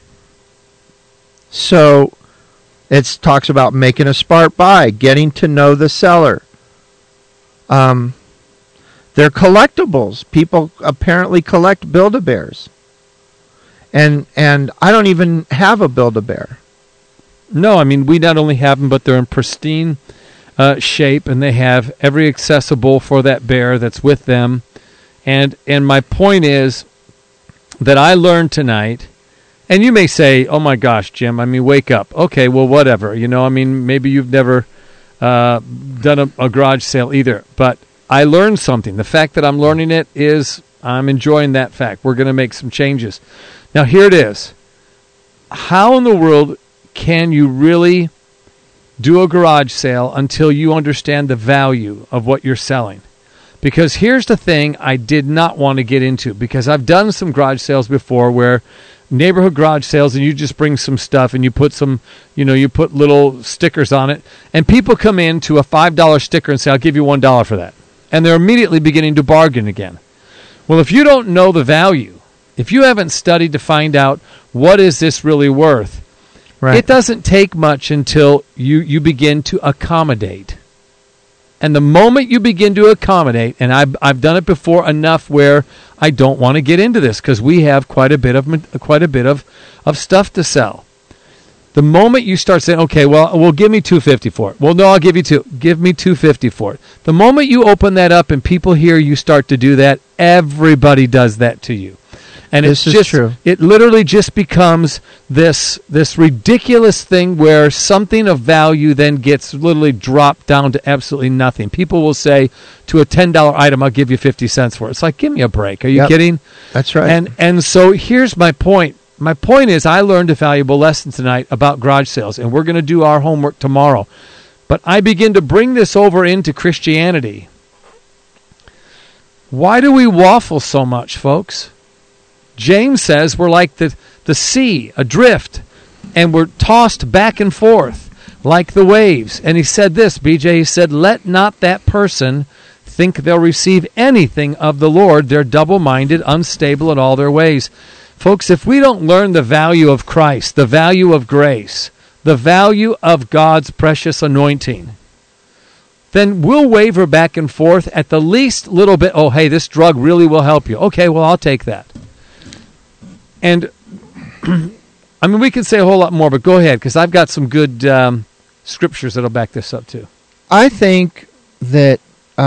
So it talks about making a smart buy, getting to know the seller. They're collectibles. People apparently collect Build-A-Bears. And I don't even have a Build-A-Bear. No, I mean, we not only have them, but they're in pristine shape, and they have every accessible for that bear that's with them. And my point is that I learned tonight, and you may say, oh my gosh, Jim, I mean, wake up. Okay, well, whatever. You know, I mean, maybe you've never done a garage sale either. But I learned something. The fact that I'm learning it is I'm enjoying that fact. We're going to make some changes. Now, here it is. How in the world can you really do a garage sale until you understand the value of what you're selling. Because here's the thing I did not want to get into, because I've done some garage sales before where neighborhood garage sales, and you just bring some stuff and you put some, you put little stickers on it, and people come in to a $5 sticker and say, I'll give you $1 for that. And they're immediately beginning to bargain again. Well, if you don't know the value, if you haven't studied to find out what is this really worth, right, it doesn't take much until you begin to accommodate. And the moment you begin to accommodate, and I've done it before enough where I don't want to get into this because we have quite a bit of stuff to sell. The moment you start saying, okay, well, give me $250 for it. Well, no, I'll give you give me $250 for it. The moment you open that up and people hear you start to do that, everybody does that to you. And this is true. It literally just becomes this ridiculous thing where something of value then gets literally dropped down to absolutely nothing. People will say to a $10 item, I'll give you 50 cents for it. It's like, give me a break. Are you kidding? That's right. And so here's my point. My point is I learned a valuable lesson tonight about garage sales, and we're going to do our homework tomorrow. But I begin to bring this over into Christianity. Why do we waffle so much, folks? James says we're like the sea, adrift, and we're tossed back and forth like the waves. And he said this, BJ, he said, let not that person think they'll receive anything of the Lord. They're double-minded, unstable in all their ways. Folks, if we don't learn the value of Christ, the value of grace, the value of God's precious anointing, then we'll waver back and forth at the least little bit. Oh, hey, this drug really will help you. Okay, well, I'll take that. And, I mean, we can say a whole lot more, but go ahead, because I've got some good scriptures that'll back this up, too. I think that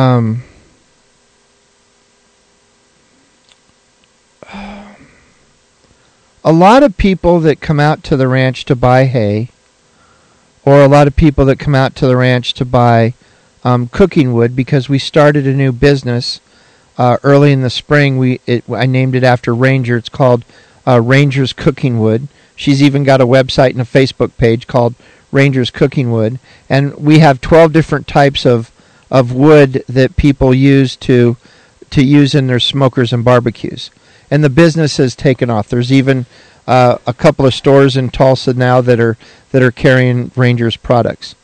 a lot of people that come out to the ranch to buy hay, or a lot of people that come out to the ranch to buy cooking wood, because we started a new business early in the spring. I named it after Ranger. It's called Ranger's Cooking Wood. She's even got a website and a Facebook page called Ranger's Cooking Wood. And we have 12 different types of wood that people use to use in their smokers and barbecues. And the business has taken off. There's even a couple of stores in Tulsa now that are carrying Ranger's products.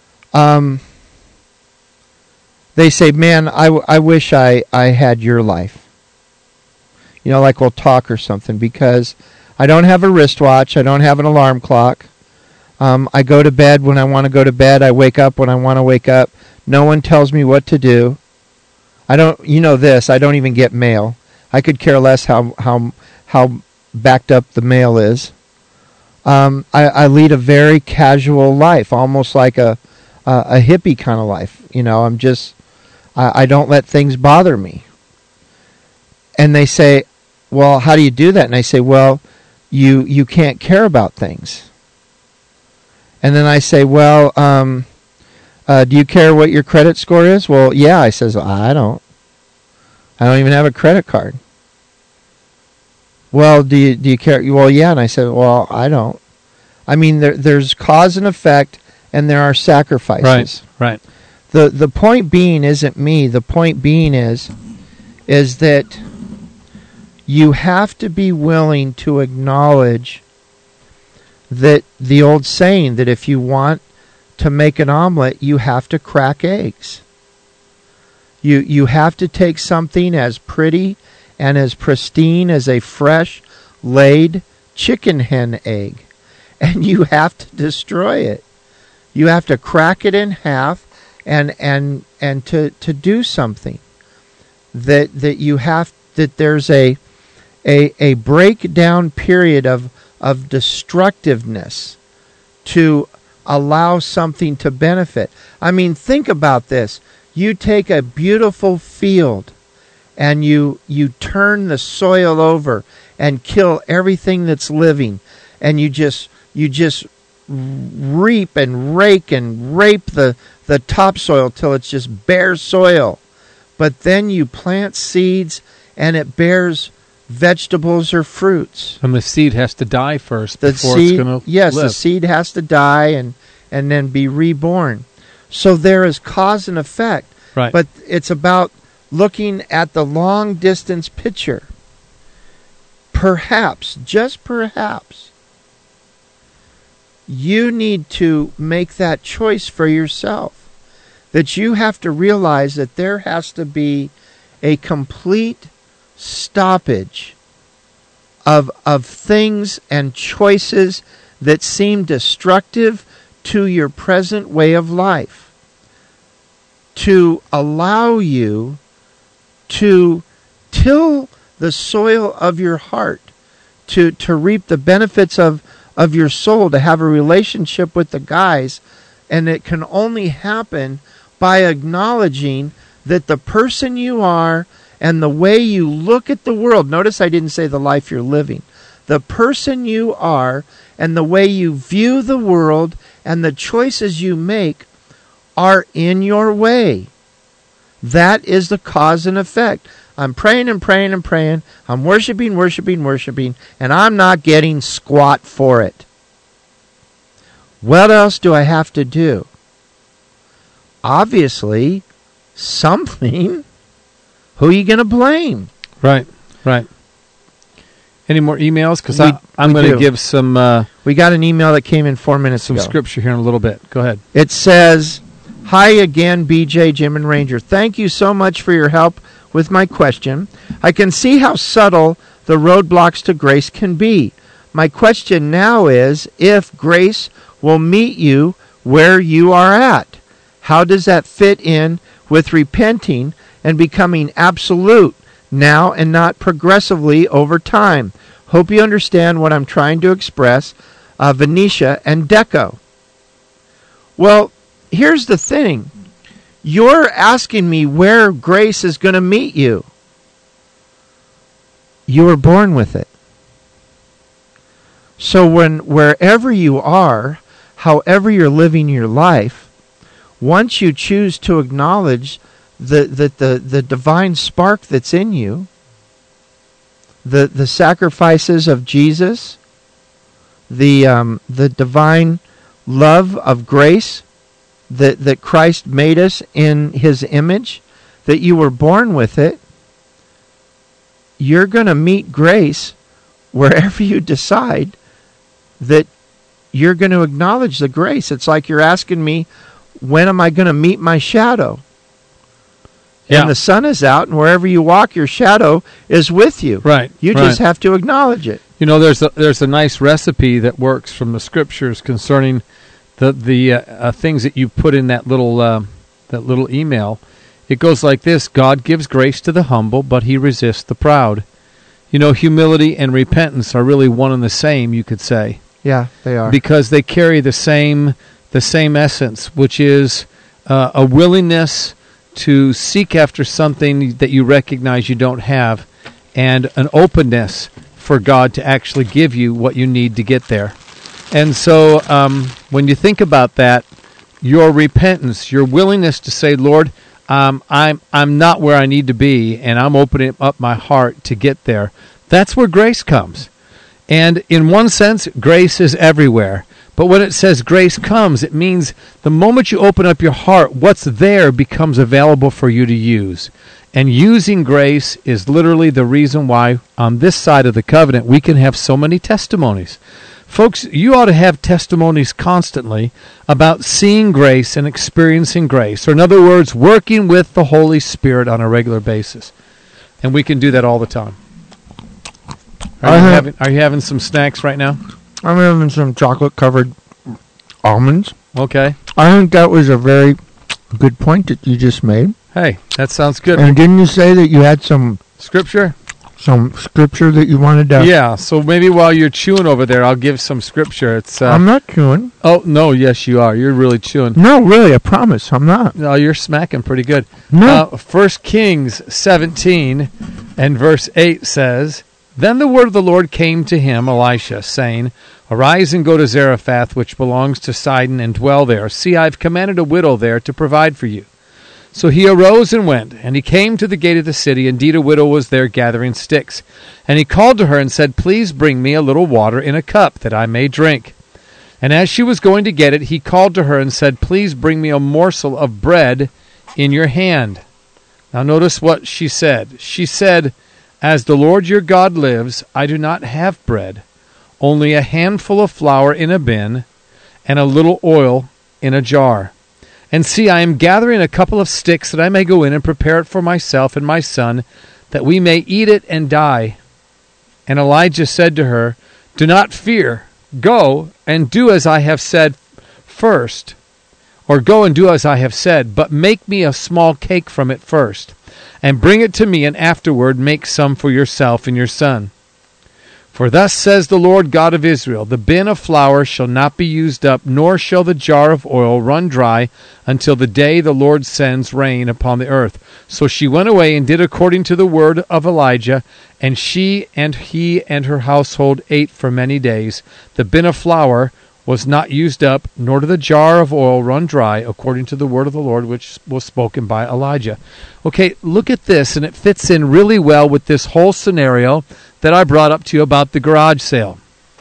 They say, man, I wish I had your life. Like we'll talk or something, because I don't have a wristwatch. I don't have an alarm clock. I go to bed when I want to go to bed. I wake up when I want to wake up. No one tells me what to do. I don't even get mail. I could care less how backed up the mail is. I lead a very casual life, almost like a hippie kind of life. I don't let things bother me. And they say, well, how do you do that? And I say, well, you can't care about things. And then I say, well, do you care what your credit score is? Well, yeah. I says, I don't even have a credit card. Well, do you care? Well, yeah. And I said, well, I don't. I mean, there's cause and effect, and there are sacrifices. Right. The point being isn't me. The point being is that you have to be willing to acknowledge that the old saying that if you want to make an omelet, you have to crack eggs. You have to take something as pretty and as pristine as a fresh laid chicken hen egg, and you have to destroy it. You have to crack it in half and to do something. That you have, that there's a breakdown period of destructiveness to allow something to benefit. I mean, think about this. You take a beautiful field and you turn the soil over and kill everything that's living, and you just reap and rake and rape the topsoil till it's just bare soil. But then you plant seeds and it bears vegetables or fruits. And the seed has to die first before it's going to live. The seed has to die, and and then be reborn. So there is cause and effect. Right. But it's about looking at the long distance picture. Perhaps, just perhaps, you need to make that choice for yourself. That you have to realize that there has to be a complete stoppage of things and choices that seem destructive to your present way of life, to allow you to till the soil of your heart, to reap the benefits of your soul, to have a relationship with the guys. And it can only happen by acknowledging that the person you are and the way you look at the world, notice I didn't say the life you're living, the person you are and the way you view the world and the choices you make are in your way. That is the cause and effect. I'm praying and praying and praying. I'm worshiping, and I'm not getting squat for it. What else do I have to do? Obviously, something. Who are you going to blame? Right. Any more emails? Because I'm going to give some... we got an email that came in 4 minutes ago. Some scripture here in a little bit. Go ahead. It says, "Hi again, BJ, Jim, and Ranger. Thank you so much for your help with my question. I can see how subtle the roadblocks to grace can be. My question now is if grace will meet you where you are at. How does that fit in with repenting and becoming absolute now and not progressively over time? Hope you understand what I'm trying to express. Venetia and Deco." Well, here's the thing. You're asking me where grace is going to meet you. You were born with it. So wherever you are, however you're living your life, once you choose to acknowledge the divine spark that's in you, the sacrifices of Jesus, the divine love of grace that Christ made us in His image, that you were born with it, you're going to meet grace wherever you decide that you're going to acknowledge the grace. It's like you're asking me, when am I going to meet my shadow? Yeah. And the sun is out, and wherever you walk, your shadow is with you. Right. You just have to acknowledge it. You know, there's a nice recipe that works from the scriptures concerning the things that you put in that little email. It goes like this: God gives grace to the humble, but He resists the proud. You know, humility and repentance are really one and the same, you could say. Yeah, they are. Because they carry the same essence, which is a willingness to seek after something that you recognize you don't have, and an openness for God to actually give you what you need to get there. And so when you think about that, your repentance, your willingness to say, Lord, I'm not where I need to be, and I'm opening up my heart to get there, that's where grace comes. And in one sense, grace is everywhere. But when it says grace comes, it means the moment you open up your heart, what's there becomes available for you to use. And using grace is literally the reason why on this side of the covenant we can have so many testimonies. Folks, you ought to have testimonies constantly about seeing grace and experiencing grace. Or in other words, working with the Holy Spirit on a regular basis. And we can do that all the time. Are you having some snacks right now? I'm having some chocolate-covered almonds. Okay. I think that was a very good point that you just made. Hey, that sounds good. And didn't you say that you had some scripture? Some scripture that you wanted to... Yeah, so maybe while you're chewing over there, I'll give some scripture. I'm not chewing. Oh, no, yes, you are. You're really chewing. No, really, I promise, I'm not. No, you're smacking pretty good. No. 1 Kings 17 and verse 8 says, Then the word of the Lord came to him, Elisha, saying, Arise and go to Zarephath, which belongs to Sidon, and dwell there. See, I have commanded a widow there to provide for you. So he arose and went, and he came to the gate of the city. Indeed, a widow was there gathering sticks. And he called to her and said, Please bring me a little water in a cup, that I may drink. And as she was going to get it, he called to her and said, "Please bring me a morsel of bread in your hand." Now notice what she said. She said, "As the Lord your God lives, I do not have bread, only a handful of flour in a bin and a little oil in a jar. And see, I am gathering a couple of sticks that I may go in and prepare it for myself and my son, that we may eat it and die." And Elijah said to her, "Do not fear. Go and do as I have said first. Or go and do as I have said, but make me a small cake from it first, and bring it to me, and afterward make some for yourself and your son. For thus says the Lord God of Israel, the bin of flour shall not be used up, nor shall the jar of oil run dry until the day the Lord sends rain upon the earth." So she went away and did according to the word of Elijah, and she and he and her household ate for many days. The bin of flour was not used up, nor did the jar of oil run dry, according to the word of the Lord which was spoken by Elijah. Okay, look at this, and it fits in really well with this whole scenario that I brought up to you about the garage sale.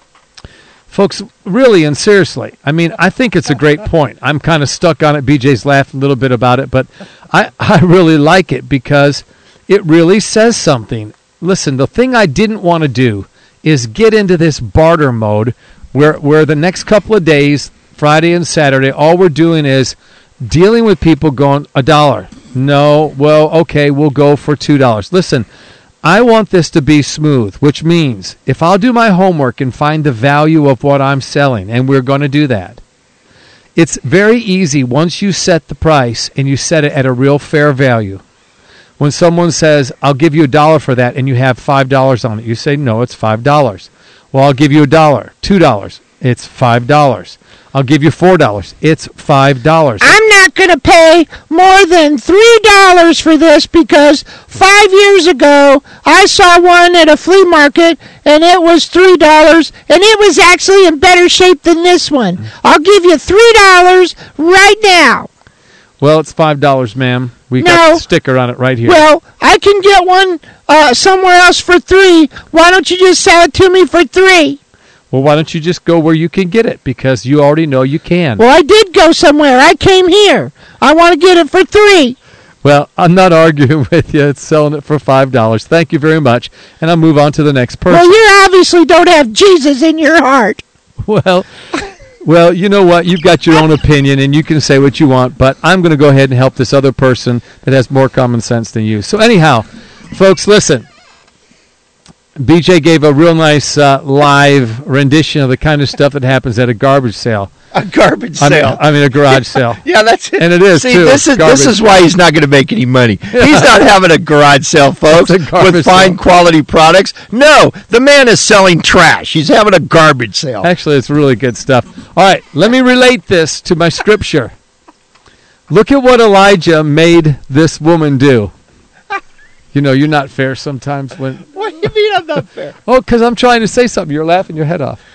Folks, really and seriously, I mean, I think it's a great point. I'm kind of stuck on it. BJ's laughing a little bit about it, but I really like it because it really says something. Listen, the thing I didn't want to do is get into this barter mode where the next couple of days, Friday and Saturday, all we're doing is dealing with people going, $1. No, well, okay, we'll go for $2. Listen, I want this to be smooth, which means if I'll do my homework and find the value of what I'm selling, and we're going to do that, it's very easy once you set the price and you set it at a real fair value. When someone says, "I'll give you $1 for that," and you have $5 on it, you say, "No, it's $5. Well, I'll give you $1, $2. It's $5. I'll give you $4. It's $5. I'm not going to pay more than $3 for this because 5 years ago I saw one at a flea market and it was $3 and it was actually in better shape than this one. I'll give you $3 right now." Well, it's $5, ma'am. We got the sticker on it right here. Well, I can get one somewhere else for $3. Why don't you just sell it to me for $3? Well, why don't you just go where you can get it? Because you already know you can. Well, I did go somewhere. I came here. I want to get it for $3. Well, I'm not arguing with you. It's selling it for $5. Thank you very much. And I'll move on to the next person. Well, you obviously don't have Jesus in your heart. Well, you know what? You've got your own opinion, and you can say what you want, but I'm going to go ahead and help this other person that has more common sense than you. So anyhow, folks, listen. BJ gave a real nice live rendition of the kind of stuff that happens at a garbage sale. A garbage sale. I mean a garage sale. Yeah, that's it. And it is, See, too. this is why he's not going to make any money. He's not having a garage sale, folks, with fine quality products. No, the man is selling trash. He's having a garbage sale. Actually, it's really good stuff. All right, let me relate this to my scripture. Look at what Elijah made this woman do. You know, you're not fair sometimes when... What do you mean I'm not fair? Oh, because I'm trying to say something. You're laughing your head off.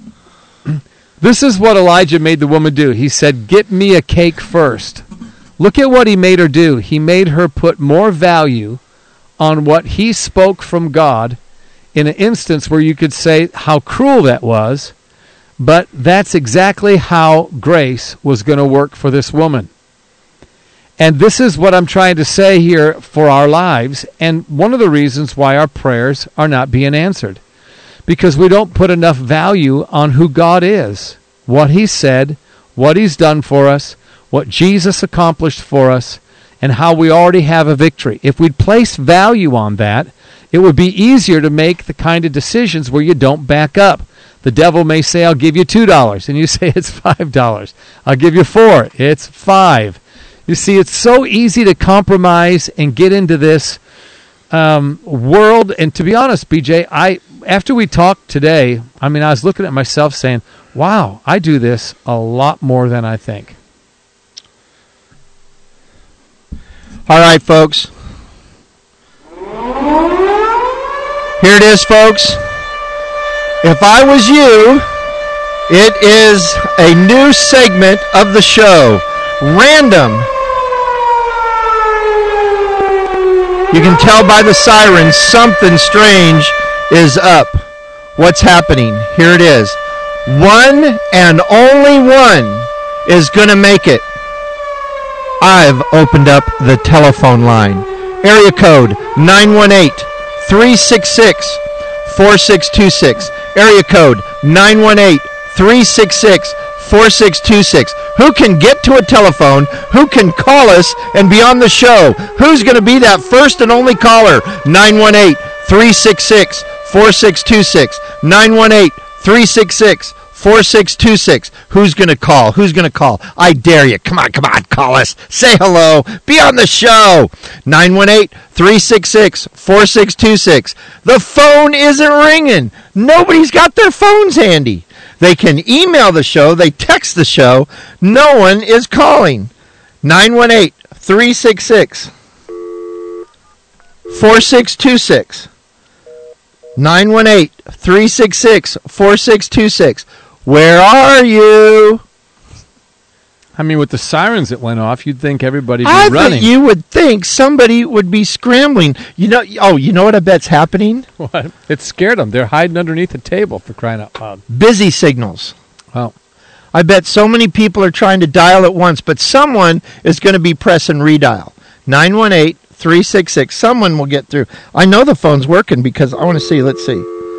This is what Elijah made the woman do. He said, "Get me a cake first." Look at what he made her do. He made her put more value on what he spoke from God in an instance where you could say how cruel that was, but that's exactly how grace was going to work for this woman. And this is what I'm trying to say here for our lives, and one of the reasons why our prayers are not being answered. Because we don't put enough value on who God is, what He said, what He's done for us, what Jesus accomplished for us, and how we already have a victory. If we'd place value on that, it would be easier to make the kind of decisions where you don't back up. The devil may say, "I'll give you $2," and you say it's $5. "I'll give you $4," it's $5. You see, it's so easy to compromise and get into this world. And to be honest, BJ, after we talked today, I was looking at myself saying, wow, I do this a lot more than I think. All right, folks. Here it is, folks. If I was you, it is a new segment of the show. Random. You can tell by the sirens something strange is up. What's happening? Here it is. One and only one is going to make it. I've opened up the telephone line. Area code 918-366-4626. Area code 918-366-4626. Who can get to a telephone? Who can call us and be on the show? Who's going to be that first and only caller? 918-366-4626. 918-366-4626. Who's going to call? Who's going to call? I dare you. Come on, call us. Say hello. Be on the show. 918-366-4626. The phone isn't ringing. Nobody's got their phones handy. They can email the show. They text the show. No one is calling. 918-366-4626. 918-366-4626. Where are you? I mean, with the sirens that went off, you'd think everybody would be I running. thought you would think somebody would be scrambling. You know what I bet's happening? What? It scared them. They're hiding underneath the table, for crying out loud. Busy signals. Oh. I bet so many people are trying to dial at once, but someone is going to be pressing redial. 918-366. Someone will get through. I know the phone's working because I want to see. Let's see.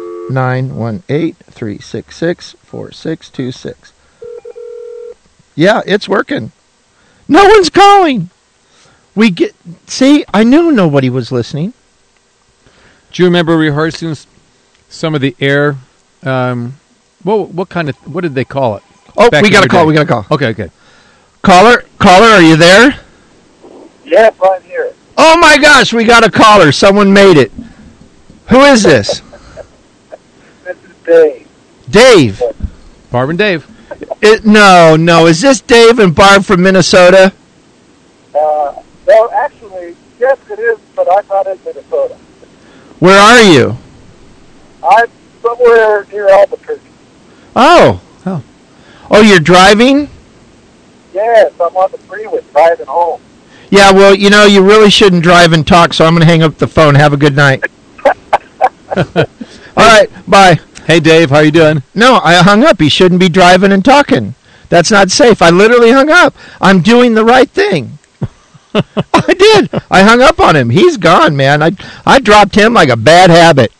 918-366-4626. Yeah, it's working. No one's calling. See, I knew nobody was listening. Do you remember rehearsing some of the air? What did they call it? Oh, Back we got a in call. your day? We got a call. Okay. Caller, are you there? Yes, I'm here. Oh my gosh, we got a caller. Someone made it. Who is this? This is Dave. Dave. Barb and Dave. No. Is this Dave and Barb from Minnesota? Well, actually, yes, it is, but I'm not in Minnesota. Where are you? I'm somewhere near Albuquerque. Oh, you're driving? Yes, I'm on the freeway driving home. Yeah, well, you really shouldn't drive and talk, so I'm going to hang up the phone. Have a good night. All right, bye. Hey, Dave, how you doing? No, I hung up. He shouldn't be driving and talking. That's not safe. I literally hung up. I'm doing the right thing. I did. I hung up on him. He's gone, man. I dropped him like a bad habit.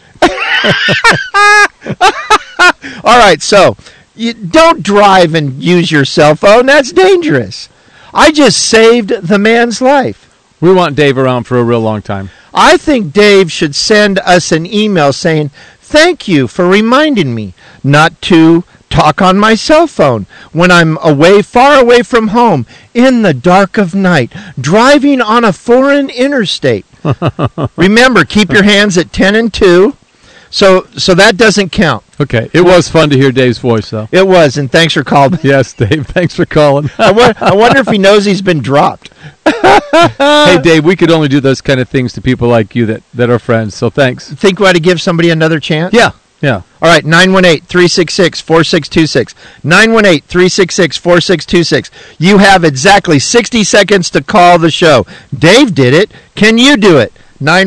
All right, so you don't drive and use your cell phone. That's dangerous. I just saved the man's life. We want Dave around for a real long time. I think Dave should send us an email saying, thank you for reminding me not to talk on my cell phone when I'm far away from home, in the dark of night, driving on a foreign interstate. Remember, keep your hands at 10 and 2. So that doesn't count. Okay. It was fun to hear Dave's voice, though. It was, and thanks for calling. Yes, Dave. Thanks for calling. I wonder if he knows he's been dropped. Hey, Dave, we could only do those kind of things to people like you that are friends, so thanks. Think we ought to give somebody another chance? Yeah. All right, 918-366-4626. 918-366-4626. You have exactly 60 seconds to call the show. Dave did it. Can you do it?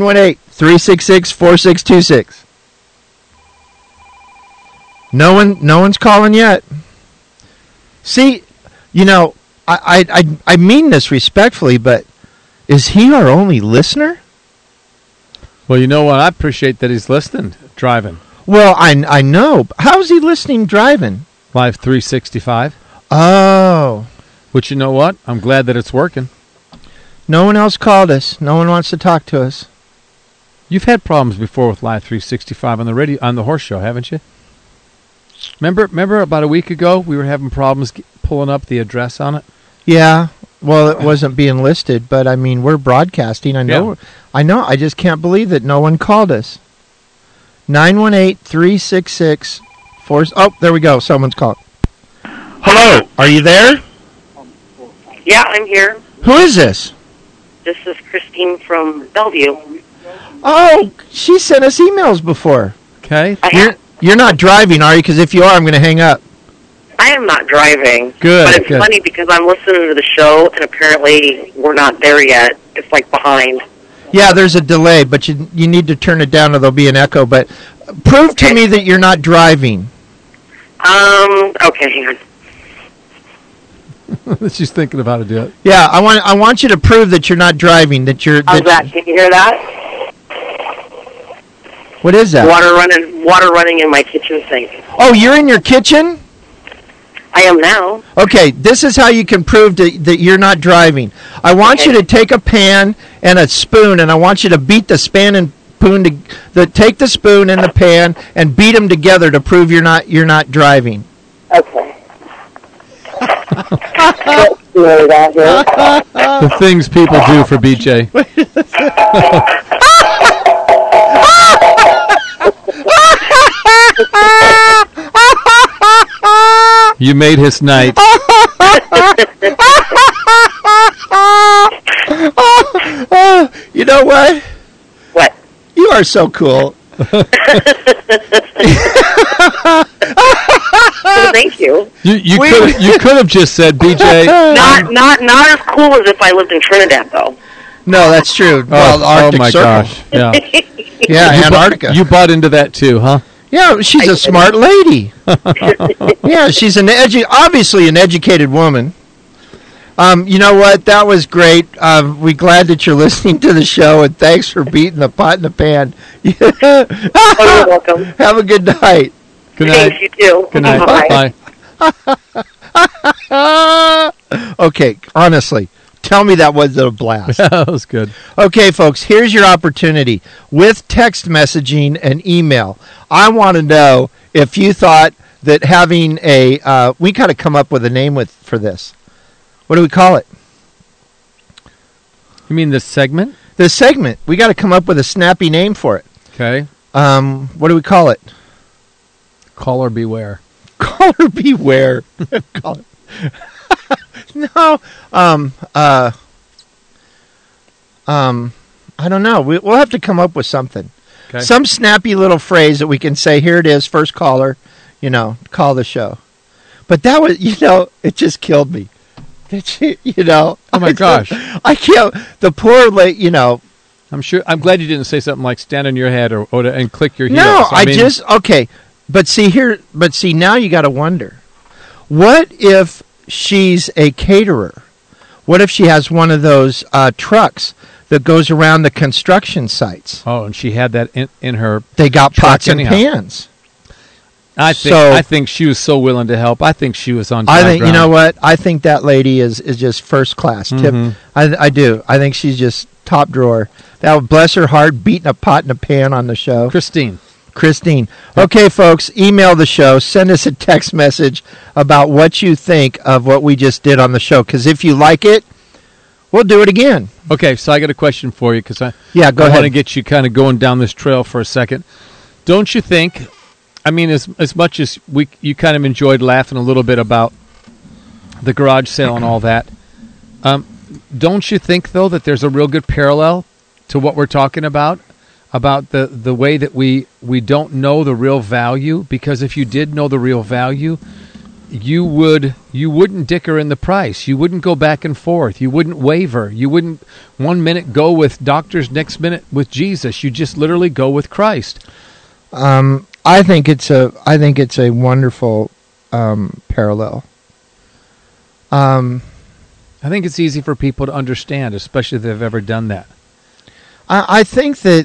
918-366-4626. No one's calling yet. See, I mean this respectfully, but is he our only listener? Well, you know what? I appreciate that he's listening, driving. Well, I know. How's he listening driving? Live 365. Oh. Which, you know what? I'm glad that it's working. No one else called us. No one wants to talk to us. You've had problems before with Live 365 on the radio, on the horse show, haven't you? Remember about a week ago we were having problems pulling up the address on it? Yeah. Well, it wasn't being listed, but I mean, we're broadcasting. I know. Yeah. I know. I just can't believe that no one called us. 918-366-4. Oh, there we go. Someone's called. Hello. Are you there? Yeah, I'm here. Who is this? This is Christine from Bellevue. Oh, she sent us emails before. Okay. You're not driving, are you? Because if you are, I'm going to hang up. I am not driving. Good. But it's funny because I'm listening to the show, and apparently we're not there yet. It's like behind. Yeah, there's a delay, but you need to turn it down or there'll be an echo. But prove to me that you're not driving. Okay, hang on. She's thinking about how to do it. Yeah, I want you to prove that you're not driving. That you're. How's that? Can you hear that? What is that? Water running in my kitchen sink. Oh, you're in your kitchen? I am now. Okay, this is how you can prove that you're not driving. I want you to take a pan and a spoon, and I want you to beat the span and spoon take the spoon and the pan and beat them together to prove you're not driving. Okay. The things people do for BJ. You made his night. You know what? What? You are so cool. Well, thank you. You could have just said, BJ. Not as cool as if I lived in Trinidad, though. No, that's true. Well, Arctic my Circle. gosh. Yeah. Yeah, Antarctica. You bought into that too, huh? Yeah, she's a smart lady. Yeah, she's obviously an educated woman. You know what? That was great. We're glad that you're listening to the show, and thanks for beating the pot in the pan. Oh, you're welcome. Have a good night. Good night. Thanks, you too. Good night. Bye. Bye. Okay, honestly, tell me that wasn't a blast. That was good. Okay, folks, here's your opportunity. With text messaging and email, I want to know if you thought that having we got to come up with a name for this. What do we call it? You mean this segment? This segment. We got to come up with a snappy name for it. Okay. What do we call it? Caller beware. Caller beware. Call it. No. I don't know. We'll have to come up with something. Okay. Some snappy little phrase that we can say, here it is, first caller, call the show. But that was, it just killed me. Oh my gosh. I can't, the poor lady, I'm glad you didn't say something like stand on your head or and click your heels. No, okay. But see, now you got to wonder. What if she's a caterer? What if she has one of those trucks that goes around the construction sites? Oh, and she had that in her. They got pots and anyhow. pans. I think she was so willing to help. I think she was on dry ground. You know what? I think that lady is just first class. Mm-hmm. I do. I think she's just top drawer. That would bless her heart, beating a pot in a pan on the show. Christine. Okay, folks, email the show. Send us a text message about what you think of what we just did on the show. Because if you like it, we'll do it again. Okay, so I got a question for you. Because I ahead. want to get you kind of going down this trail for a second. Don't you think, I mean, as much as you kind of enjoyed laughing a little bit about the garage sale and all that, don't you think, though, that there's a real good parallel to what we're talking about the way that we don't know the real value? Because if you did know the real value, you wouldn't dicker in the price. You wouldn't go back and forth. You wouldn't waver. You wouldn't 1 minute go with doctors, next minute with Jesus. You just literally go with Christ. I think it's a wonderful parallel. I think it's easy for people to understand, especially if they've ever done that. I think that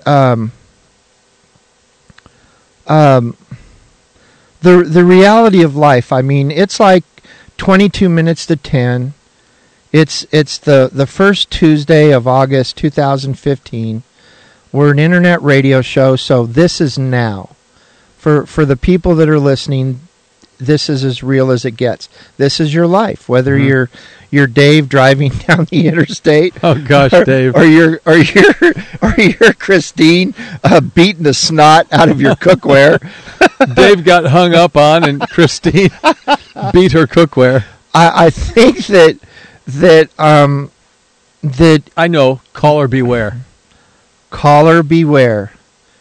the reality of life, I mean, it's like 22 minutes to 10. It's the first Tuesday of August 2015. We're an internet radio show, so this is now. For the people that are listening, this is as real as it gets. This is your life, whether you're Dave driving down the interstate. Oh gosh, Dave. Or you're Christine beating the snot out of your cookware. Dave got hung up on, and Christine beat her cookware. I think that I know. Caller beware. Caller beware.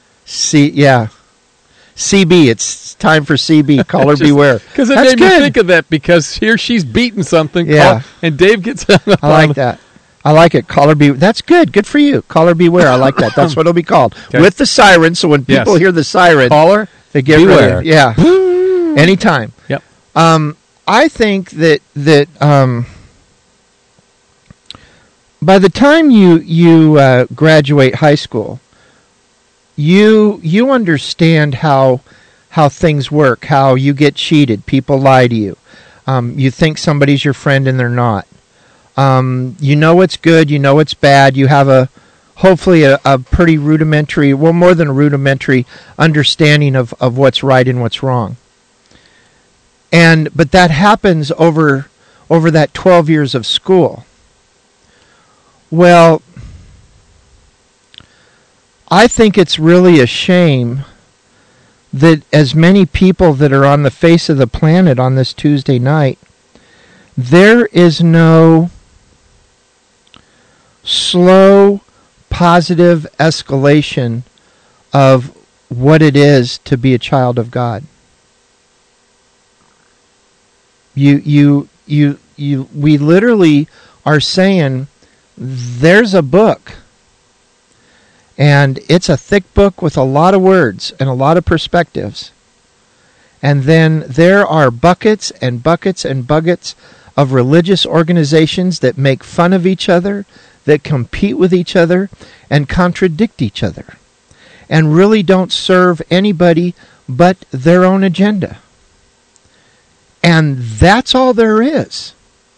CB, it's time for CB. Caller beware. Because it made me think of that, because here she's beating something, and Dave gets hung up on. I like that. I like it. Caller beware. That's good. Good for you. Caller beware. I like that. That's what it'll be called. Okay. With the siren, so when people hear the siren, caller, they get beware. ready. Yeah. Anytime. Yep. I think that by the time you graduate high school, you understand how things work, how you get cheated, people lie to you. You think somebody's your friend and they're not. You know what's good, you know what's bad. You have hopefully a pretty rudimentary, well, more than a rudimentary understanding of what's right and what's wrong. But that happens over that 12 years of school. Well, I think it's really a shame that as many people that are on the face of the planet on this Tuesday night, there is no slow, positive escalation of what it is to be a child of God. We literally are saying there's a book, and it's a thick book with a lot of words and a lot of perspectives. And then there are buckets and buckets and buckets of religious organizations that make fun of each other, that compete with each other, and contradict each other, and really don't serve anybody but their own agenda. And that's all there is.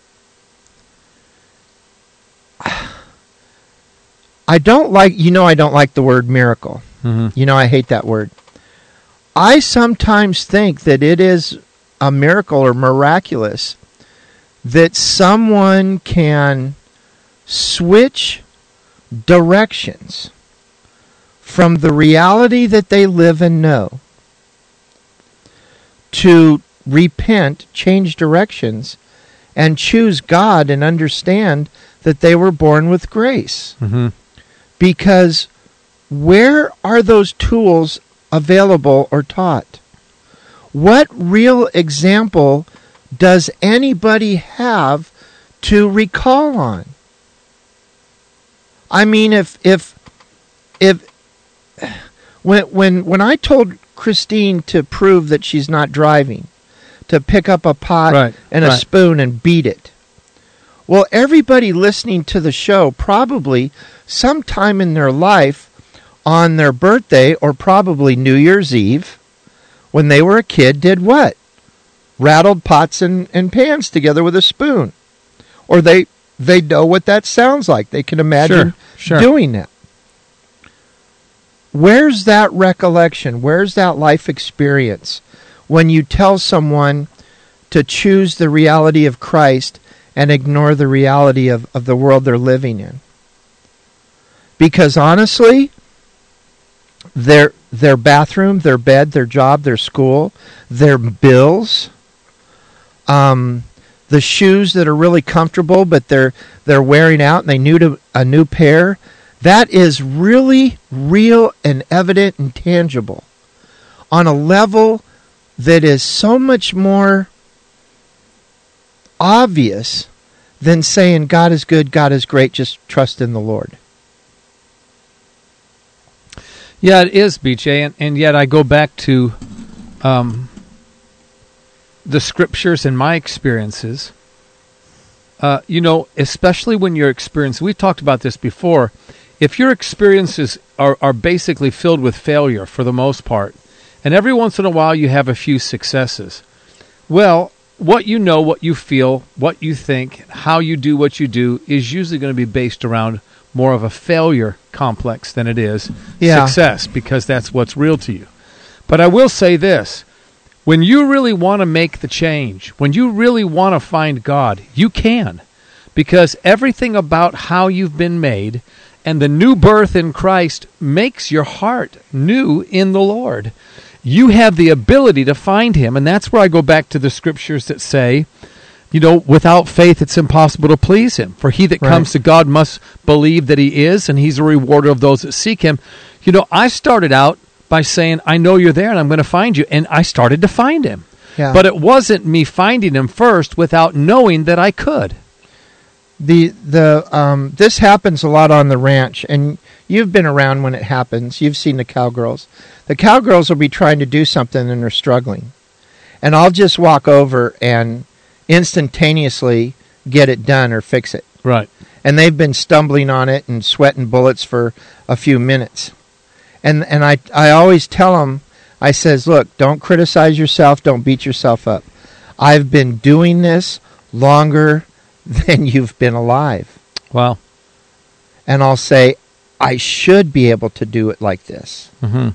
I don't like the word miracle. Mm-hmm. I hate that word. I sometimes think that it is a miracle or miraculous that someone can switch directions from the reality that they live and know to repent, change directions, and choose God and understand that they were born with grace. Mm-hmm. Because where are those tools available or taught? What real example does anybody have to recall on? I mean, when I told Christine to prove that she's not driving, to pick up a pot and a spoon and beat it. Well, everybody listening to the show probably sometime in their life on their birthday or probably New Year's Eve when they were a kid did what? Rattled pots and pans together with a spoon. Or they know what that sounds like. They can imagine doing that. Where's that recollection? Where's that life experience when you tell someone to choose the reality of Christ and ignore the reality of the world they're living in? Because honestly, their bathroom, their bed, their job, their school, their bills, the shoes that are really comfortable but they're wearing out and they need a new pair, that is really real and evident and tangible on a level that is so much more obvious than saying God is good, God is great, just trust in the Lord. Yeah, it is, BJ, and yet I go back to the scriptures and my experiences. Especially when your experience, we've talked about this before, if your experiences are basically filled with failure for the most part, and every once in a while you have a few successes, well, what you know, what you feel, what you think, how you do what you do is usually going to be based around more of a failure complex than it is success, because that's what's real to you. But I will say this, when you really want to make the change, when you really want to find God, you can, because everything about how you've been made and the new birth in Christ makes your heart new in the Lord. You have the ability to find Him, and that's where I go back to the scriptures that say, without faith it's impossible to please Him. For he that comes to God must believe that He is, and He's a rewarder of those that seek Him. I started out by saying, I know you're there and I'm going to find you, and I started to find Him. Yeah. But it wasn't me finding Him first without knowing that I could. This happens a lot on the ranch, and you've been around when it happens. You've seen the cowgirls. The cowgirls will be trying to do something and they're struggling. and I'll just walk over and instantaneously get it done or fix it. Right. And they've been stumbling on it and sweating bullets for a few minutes. And I always tell them, I says, look, don't criticize yourself, don't beat yourself up. I've been doing this longer than you've been alive. Wow. And I'll say, I should be able to do it like this. Mm-hmm.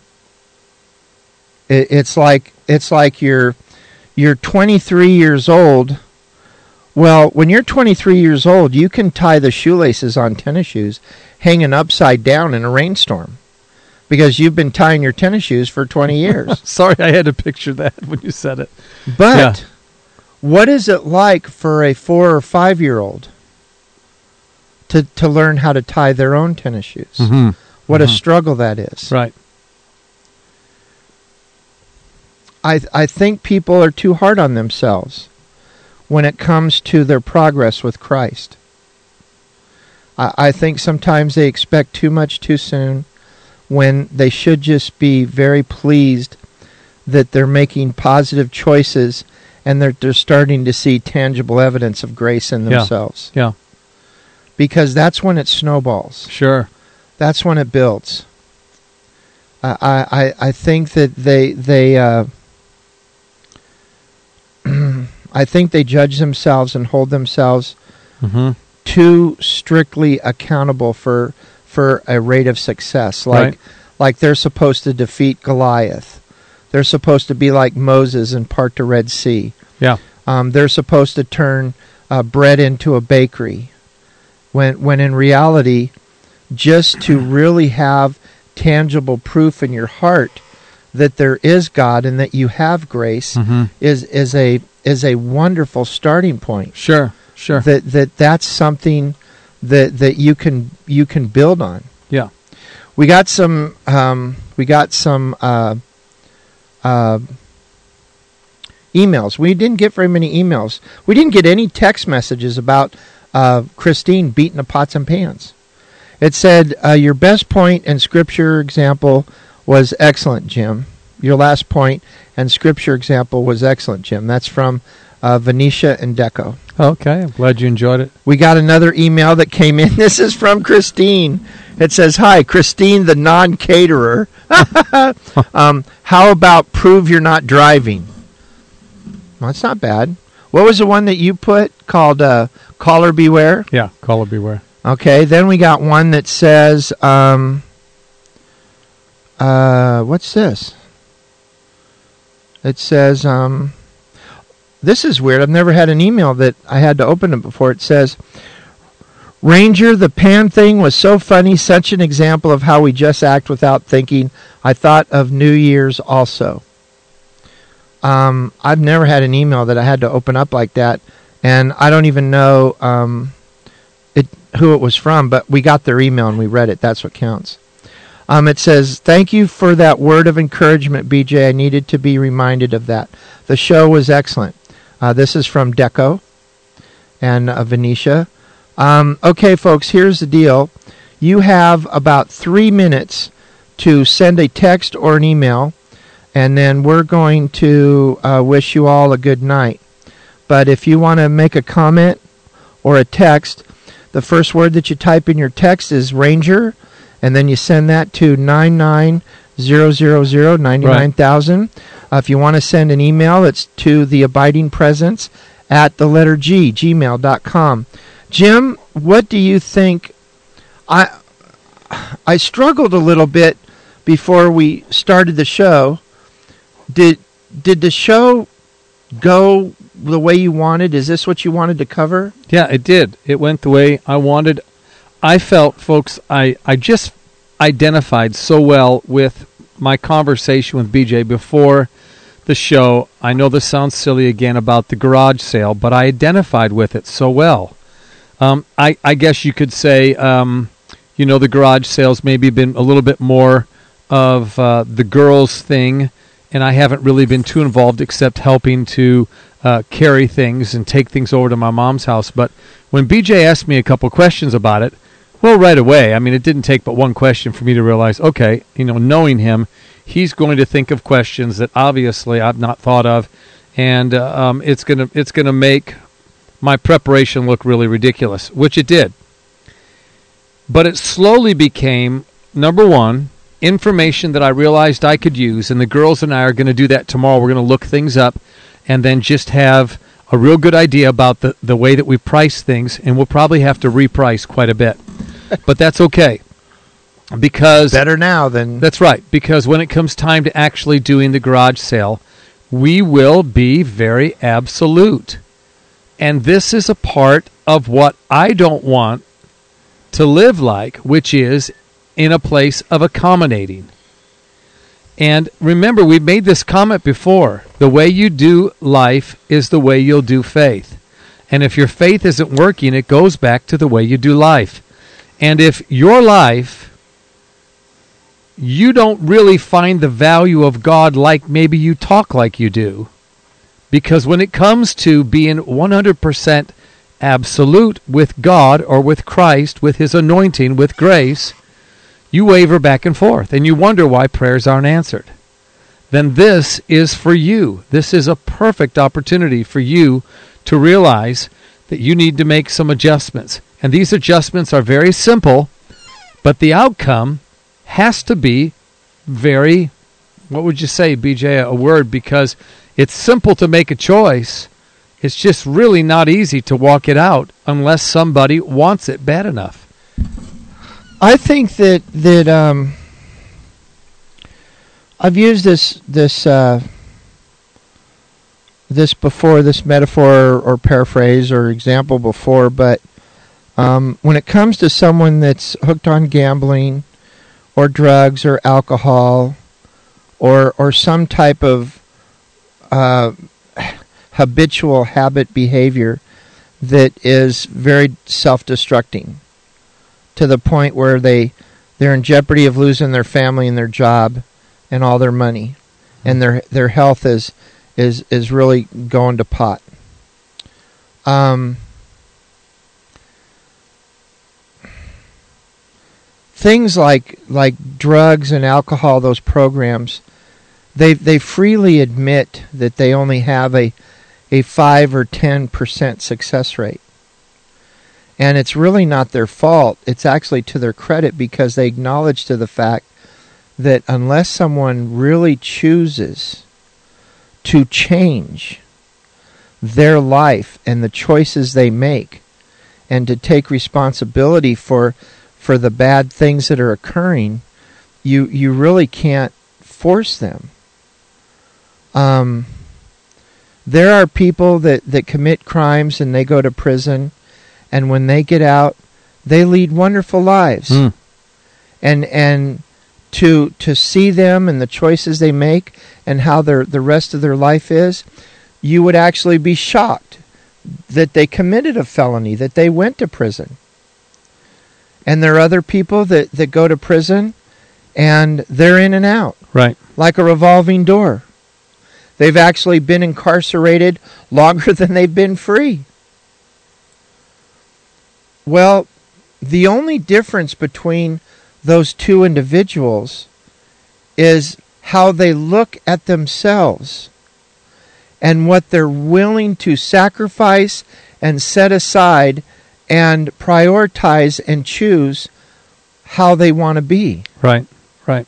It's like you're 23 years old. Well, when you're 23 years old, you can tie the shoelaces on tennis shoes hanging upside down in a rainstorm because you've been tying your tennis shoes for 20 years. Sorry, I had to picture that when you said it. But what is it like for a 4 or 5 year old to learn how to tie their own tennis shoes? Mm-hmm. What a struggle that is. Right. I think people are too hard on themselves when it comes to their progress with Christ. I think sometimes they expect too much too soon when they should just be very pleased that they're making positive choices and they're starting to see tangible evidence of grace in themselves. Yeah. Because that's when it snowballs. Sure. That's when it builds. I think that they I think they judge themselves and hold themselves too strictly accountable for a rate of success. Like they're supposed to defeat Goliath. They're supposed to be like Moses and part the Red Sea. Yeah. They're supposed to turn bread into a bakery. When in reality, just to really have tangible proof in your heart that there is God and that you have grace is a wonderful starting point. Sure. That's something that you can build on. Yeah. We got some emails. We didn't get very many emails. We didn't get any text messages about Christine beating the pots and pans. It said, your best point and scripture example was excellent, Jim. Your last point and scripture example was excellent, Jim. That's from Venetia and Deco. Okay, I'm glad you enjoyed it. We got another email that came in. This is from Christine. It says, hi, Christine, the non-caterer. How about prove you're not driving? Well, that's not bad. What was the one that you put called Caller Beware? Yeah, Caller Beware. Okay, then we got one that says, what's this? It says, this is weird. I've never had an email that I had to open it before. It says, Ranger, the pan thing was so funny, such an example of how we just act without thinking. I thought of New Year's also. I've never had an email that I had to open up like that, and I don't even know who it was from, but we got their email and we read it. That's what counts. It says, thank you for that word of encouragement, BJ. I needed to be reminded of that. The show was excellent. This is from Deco and Venetia. Okay, folks, here's the deal. You have about 3 minutes to send a text or an email, and then we're going to wish you all a good night. But if you want to make a comment or a text, the first word that you type in your text is Ranger, and then you send that to 99000, 99,000. If you want to send an email, it's to theabidingpresence at the letter G, gmail.com. Jim, what do you think? I struggled a little bit before we started the show. Did the show go the way you wanted? Is this what you wanted to cover? Yeah, it did. It went the way I wanted. I felt, folks, I just identified so well with my conversation with BJ before the show. I know this sounds silly again about the garage sale, but I identified with it so well. I guess you could say, the garage sales maybe been a little bit more of the girls' thing, and I haven't really been too involved except helping to carry things and take things over to my mom's house. But when BJ asked me a couple questions about it, well, right away, I mean, it didn't take but one question for me to realize, okay, knowing him, he's going to think of questions that obviously I've not thought of, and it's gonna make my preparation look really ridiculous, which it did. But it slowly became, number one, information that I realized I could use, and the girls and I are going to do that tomorrow. We're going to look things up and then just have a real good idea about the way that we price things, and we'll probably have to reprice quite a bit. But that's okay. Because better now than... That's right, because when it comes time to actually doing the garage sale, we will be very absolute. And this is a part of what I don't want to live like, which is in a place of accommodating. And remember, we've made this comment before. The way you do life is the way you'll do faith. And if your faith isn't working, it goes back to the way you do life. And if your life, you don't really find the value of God like maybe you talk like you do, because when it comes to being 100% absolute with God or with Christ, with His anointing, with grace, you waver back and forth, and you wonder why prayers aren't answered. Then this is for you. This is a perfect opportunity for you to realize that you need to make some adjustments. And these adjustments are very simple, but the outcome has to be very, what would you say, BJ, a word, because it's simple to make a choice. It's just really not easy to walk it out unless somebody wants it bad enough. I think that I've used this before, this metaphor or paraphrase or example before, but when it comes to someone that's hooked on gambling or drugs or alcohol or some type of habitual habit behavior that is very self-destructing to the point where they're in jeopardy of losing their family and their job and all their money, and their health is really going to pot. Things like drugs and alcohol, those programs, they freely admit that they only have a 5 or 10% success rate. And it's really not their fault. It's actually to their credit, because they acknowledge to the fact that unless someone really chooses to change their life and the choices they make and to take responsibility for the bad things that are occurring, you really can't force them. There are people that commit crimes and they go to prison, and when they get out, they lead wonderful lives. And to see them and the choices they make and how the rest of their life is, you would actually be shocked that they committed a felony, that they went to prison. And there are other people that go to prison and they're in and out. Right. Like a revolving door. They've actually been incarcerated longer than they've been free. Well, the only difference between those two individuals is how they look at themselves and what they're willing to sacrifice and set aside and prioritize and choose how they want to be. Right, right.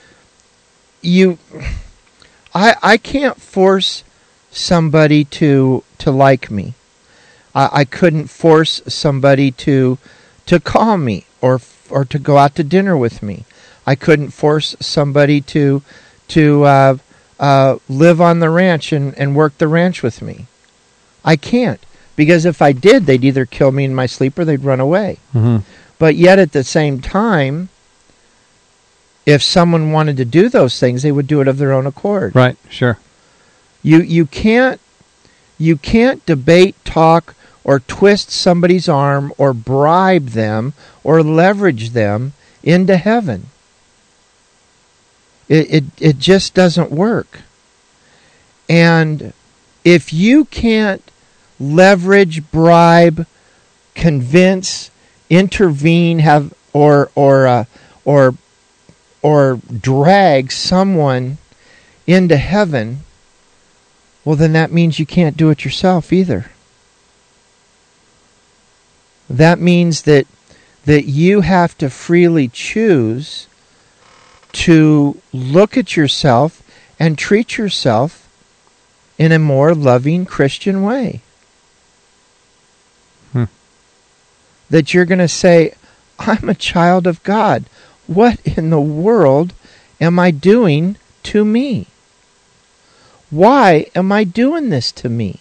I can't force somebody to like me. I couldn't force somebody to call me or to go out to dinner with me. I couldn't force somebody to live on the ranch and work the ranch with me. I can't, because if I did, they'd either kill me in my sleep or they'd run away. Mm-hmm. But yet at the same time, if someone wanted to do those things, they would do it of their own accord. Right, sure. You can't debate, talk, or twist somebody's arm or bribe them or leverage them into heaven. It just doesn't work. And if you can't leverage, bribe, convince, intervene, have or drag someone into heaven, well, then that means you can't do it yourself either. That means that you have to freely choose to look at yourself and treat yourself in a more loving Christian way. That you're going to say, I'm a child of God. What in the world am I doing to me? Why am I doing this to me?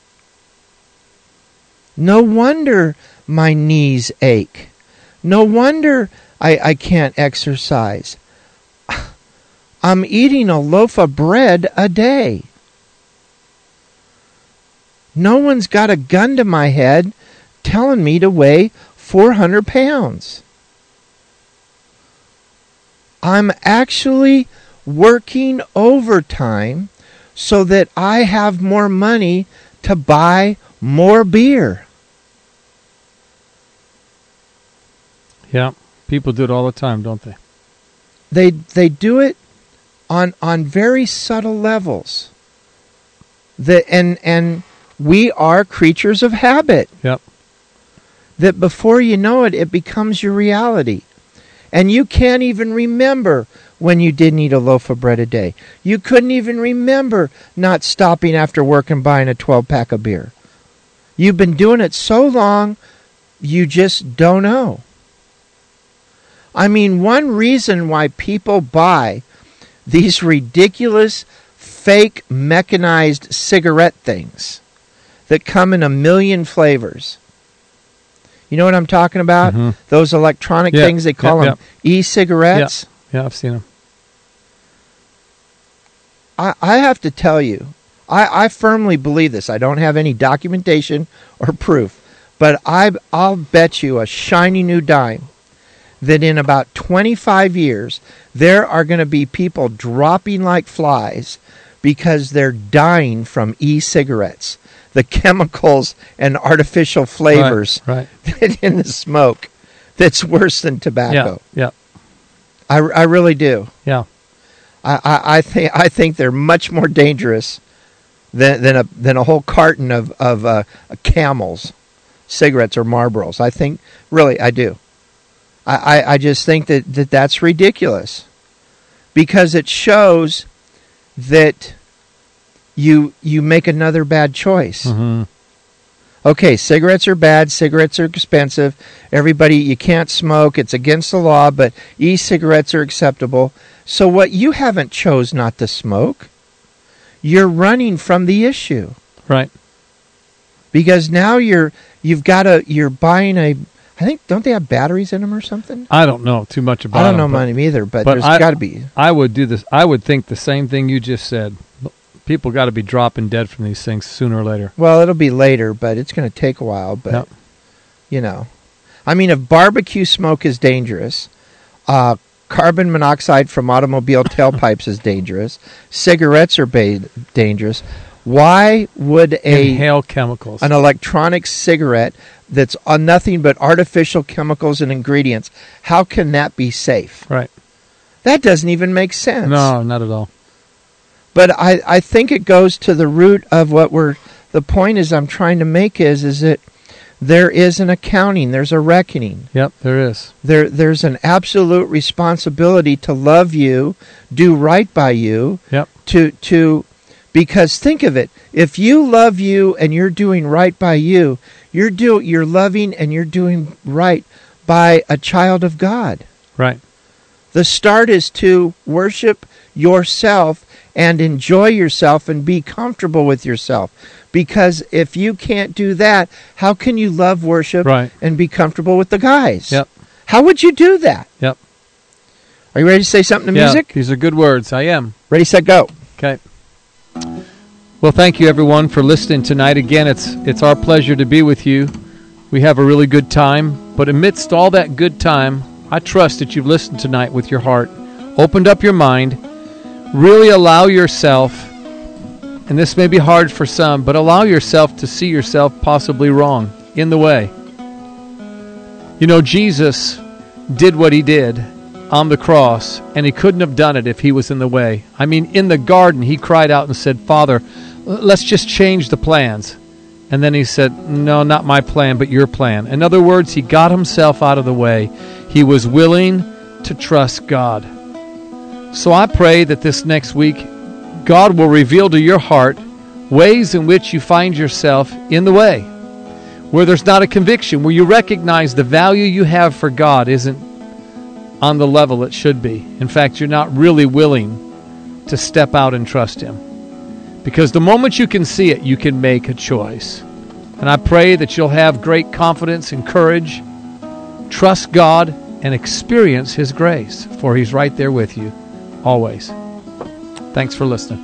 No wonder my knees ache. No wonder I can't exercise. I'm eating a loaf of bread a day. No one's got a gun to my head telling me to weigh 400 pounds. I'm actually working overtime so that I have more money to buy more beer. Yeah, people do it all the time, don't they? They do it on very subtle levels. And we are creatures of habit. Yep. That before you know it, it becomes your reality. And you can't even remember when you didn't eat a loaf of bread a day. You couldn't even remember not stopping after work and buying a 12-pack of beer. You've been doing it so long, you just don't know. I mean, one reason why people buy these ridiculous, fake, mechanized cigarette things that come in a million flavors. You know what I'm talking about? Mm-hmm. Those electronic things, they call them e-cigarettes. Yeah, I've seen them. I have to tell you, I firmly believe this. I don't have any documentation or proof, but I'll bet you a shiny new dime that in about 25 years, there are going to be people dropping like flies because they're dying from e-cigarettes. The chemicals and artificial flavors right. in the smoke that's worse than tobacco. Yeah. I really do. Yeah. I think they're much more dangerous than a whole carton of Camels, cigarettes or Marlboros. I think, really, I do. I just think that's ridiculous because it shows that you make another bad choice. Mm-hmm. Okay, cigarettes are bad, cigarettes are expensive, everybody, you can't smoke, it's against the law, but e-cigarettes are acceptable. So what, you haven't chose not to smoke. You're running from the issue. Right. Because now you're buying a, I think, don't they have batteries in them or something? I don't know too much about them. I don't know money either, but there's got to be. I would do this. I would think the same thing you just said. People got to be dropping dead from these things sooner or later. Well, it'll be later, but it's going to take a while. But, you know. I mean, if barbecue smoke is dangerous, carbon monoxide from automobile tailpipes is dangerous, cigarettes are dangerous, why would inhale chemicals, an electronic cigarette that's on nothing but artificial chemicals and ingredients, how can that be safe? Right. That doesn't even make sense. No, not at all. But I think it goes to the root of the point is I'm trying to make is that there is an accounting, there's a reckoning. Yep, there is. There's an absolute responsibility to love you, do right by you. Yep. Because think of it, if you love you and you're doing right by you, you're loving and you're doing right by a child of God. Right. The start is to worship yourself and enjoy yourself and be comfortable with yourself. Because if you can't do that, how can you love, worship, and be comfortable with the guys? Yep. How would you do that? Yep. Are you ready to say something to music? These are good words. I am. Ready, set, go. Okay. Well, thank you, everyone, for listening tonight. Again, it's our pleasure to be with you. We have a really good time. But amidst all that good time, I trust that you've listened tonight with your heart, opened up your mind, really allow yourself, and this may be hard for some, but allow yourself to see yourself possibly wrong, in the way. You know, Jesus did what he did on the cross, and he couldn't have done it if he was in the way. I mean, in the garden, he cried out and said, Father, let's just change the plans. And then he said, no, not my plan, but your plan. In other words, he got himself out of the way. He was willing to trust God. So I pray that this next week, God will reveal to your heart ways in which you find yourself in the way, where there's not a conviction, where you recognize the value you have for God isn't on the level it should be. In fact, you're not really willing to step out and trust Him. Because the moment you can see it, you can make a choice. And I pray that you'll have great confidence and courage, trust God, and experience His grace, for He's right there with you, always. Thanks for listening.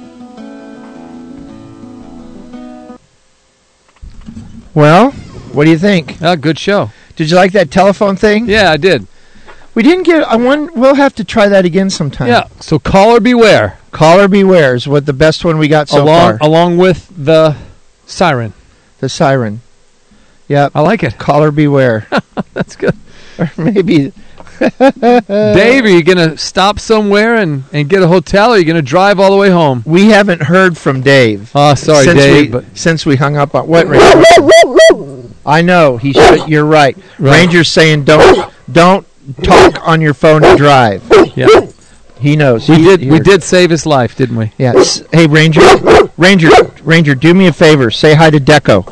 Well, what do you think? Good show. Did you like that telephone thing? Yeah, I did. We didn't get. We'll have to try that again sometime. Yeah. So caller beware. Caller beware is what the best one we got so far. Along with the siren. The siren. Yeah. I like it. Caller beware. That's good. Or maybe. Dave, are you going to stop somewhere and get a hotel, or are you going to drive all the way home? We haven't heard from Dave. Oh, sorry, Dave. Since we hung up on what, Ranger? I know. You're right. Ranger's saying don't talk on your phone and drive. Yeah. He knows. We did save his life, didn't we? Yes. Hey, Ranger, do me a favor. Say hi to Deco.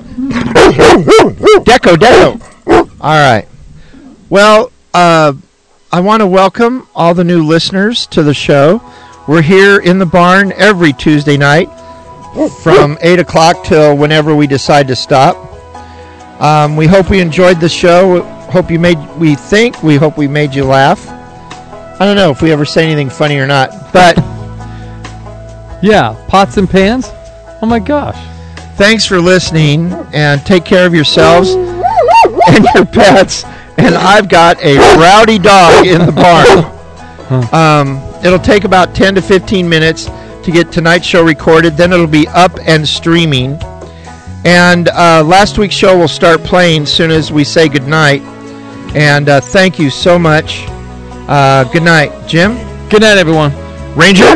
Deco. All right. Well, I want to welcome all the new listeners to the show. We're here in the barn every Tuesday night from 8 o'clock till whenever we decide to stop. We hope you enjoyed the show. We hope we made you laugh. I don't know if we ever say anything funny or not, but yeah, pots and pans. Oh my gosh! Thanks for listening, and take care of yourselves and your pets. And I've got a rowdy dog in the barn. It'll take about 10 to 15 minutes to get tonight's show recorded. Then it'll be up and streaming. And last week's show will start playing as soon as we say goodnight. And thank you so much. Good night. Jim? Good night, everyone. Ranger?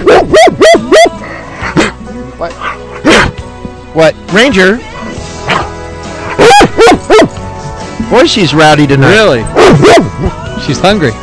What? Ranger? Boy, she's rowdy tonight. Really? She's hungry.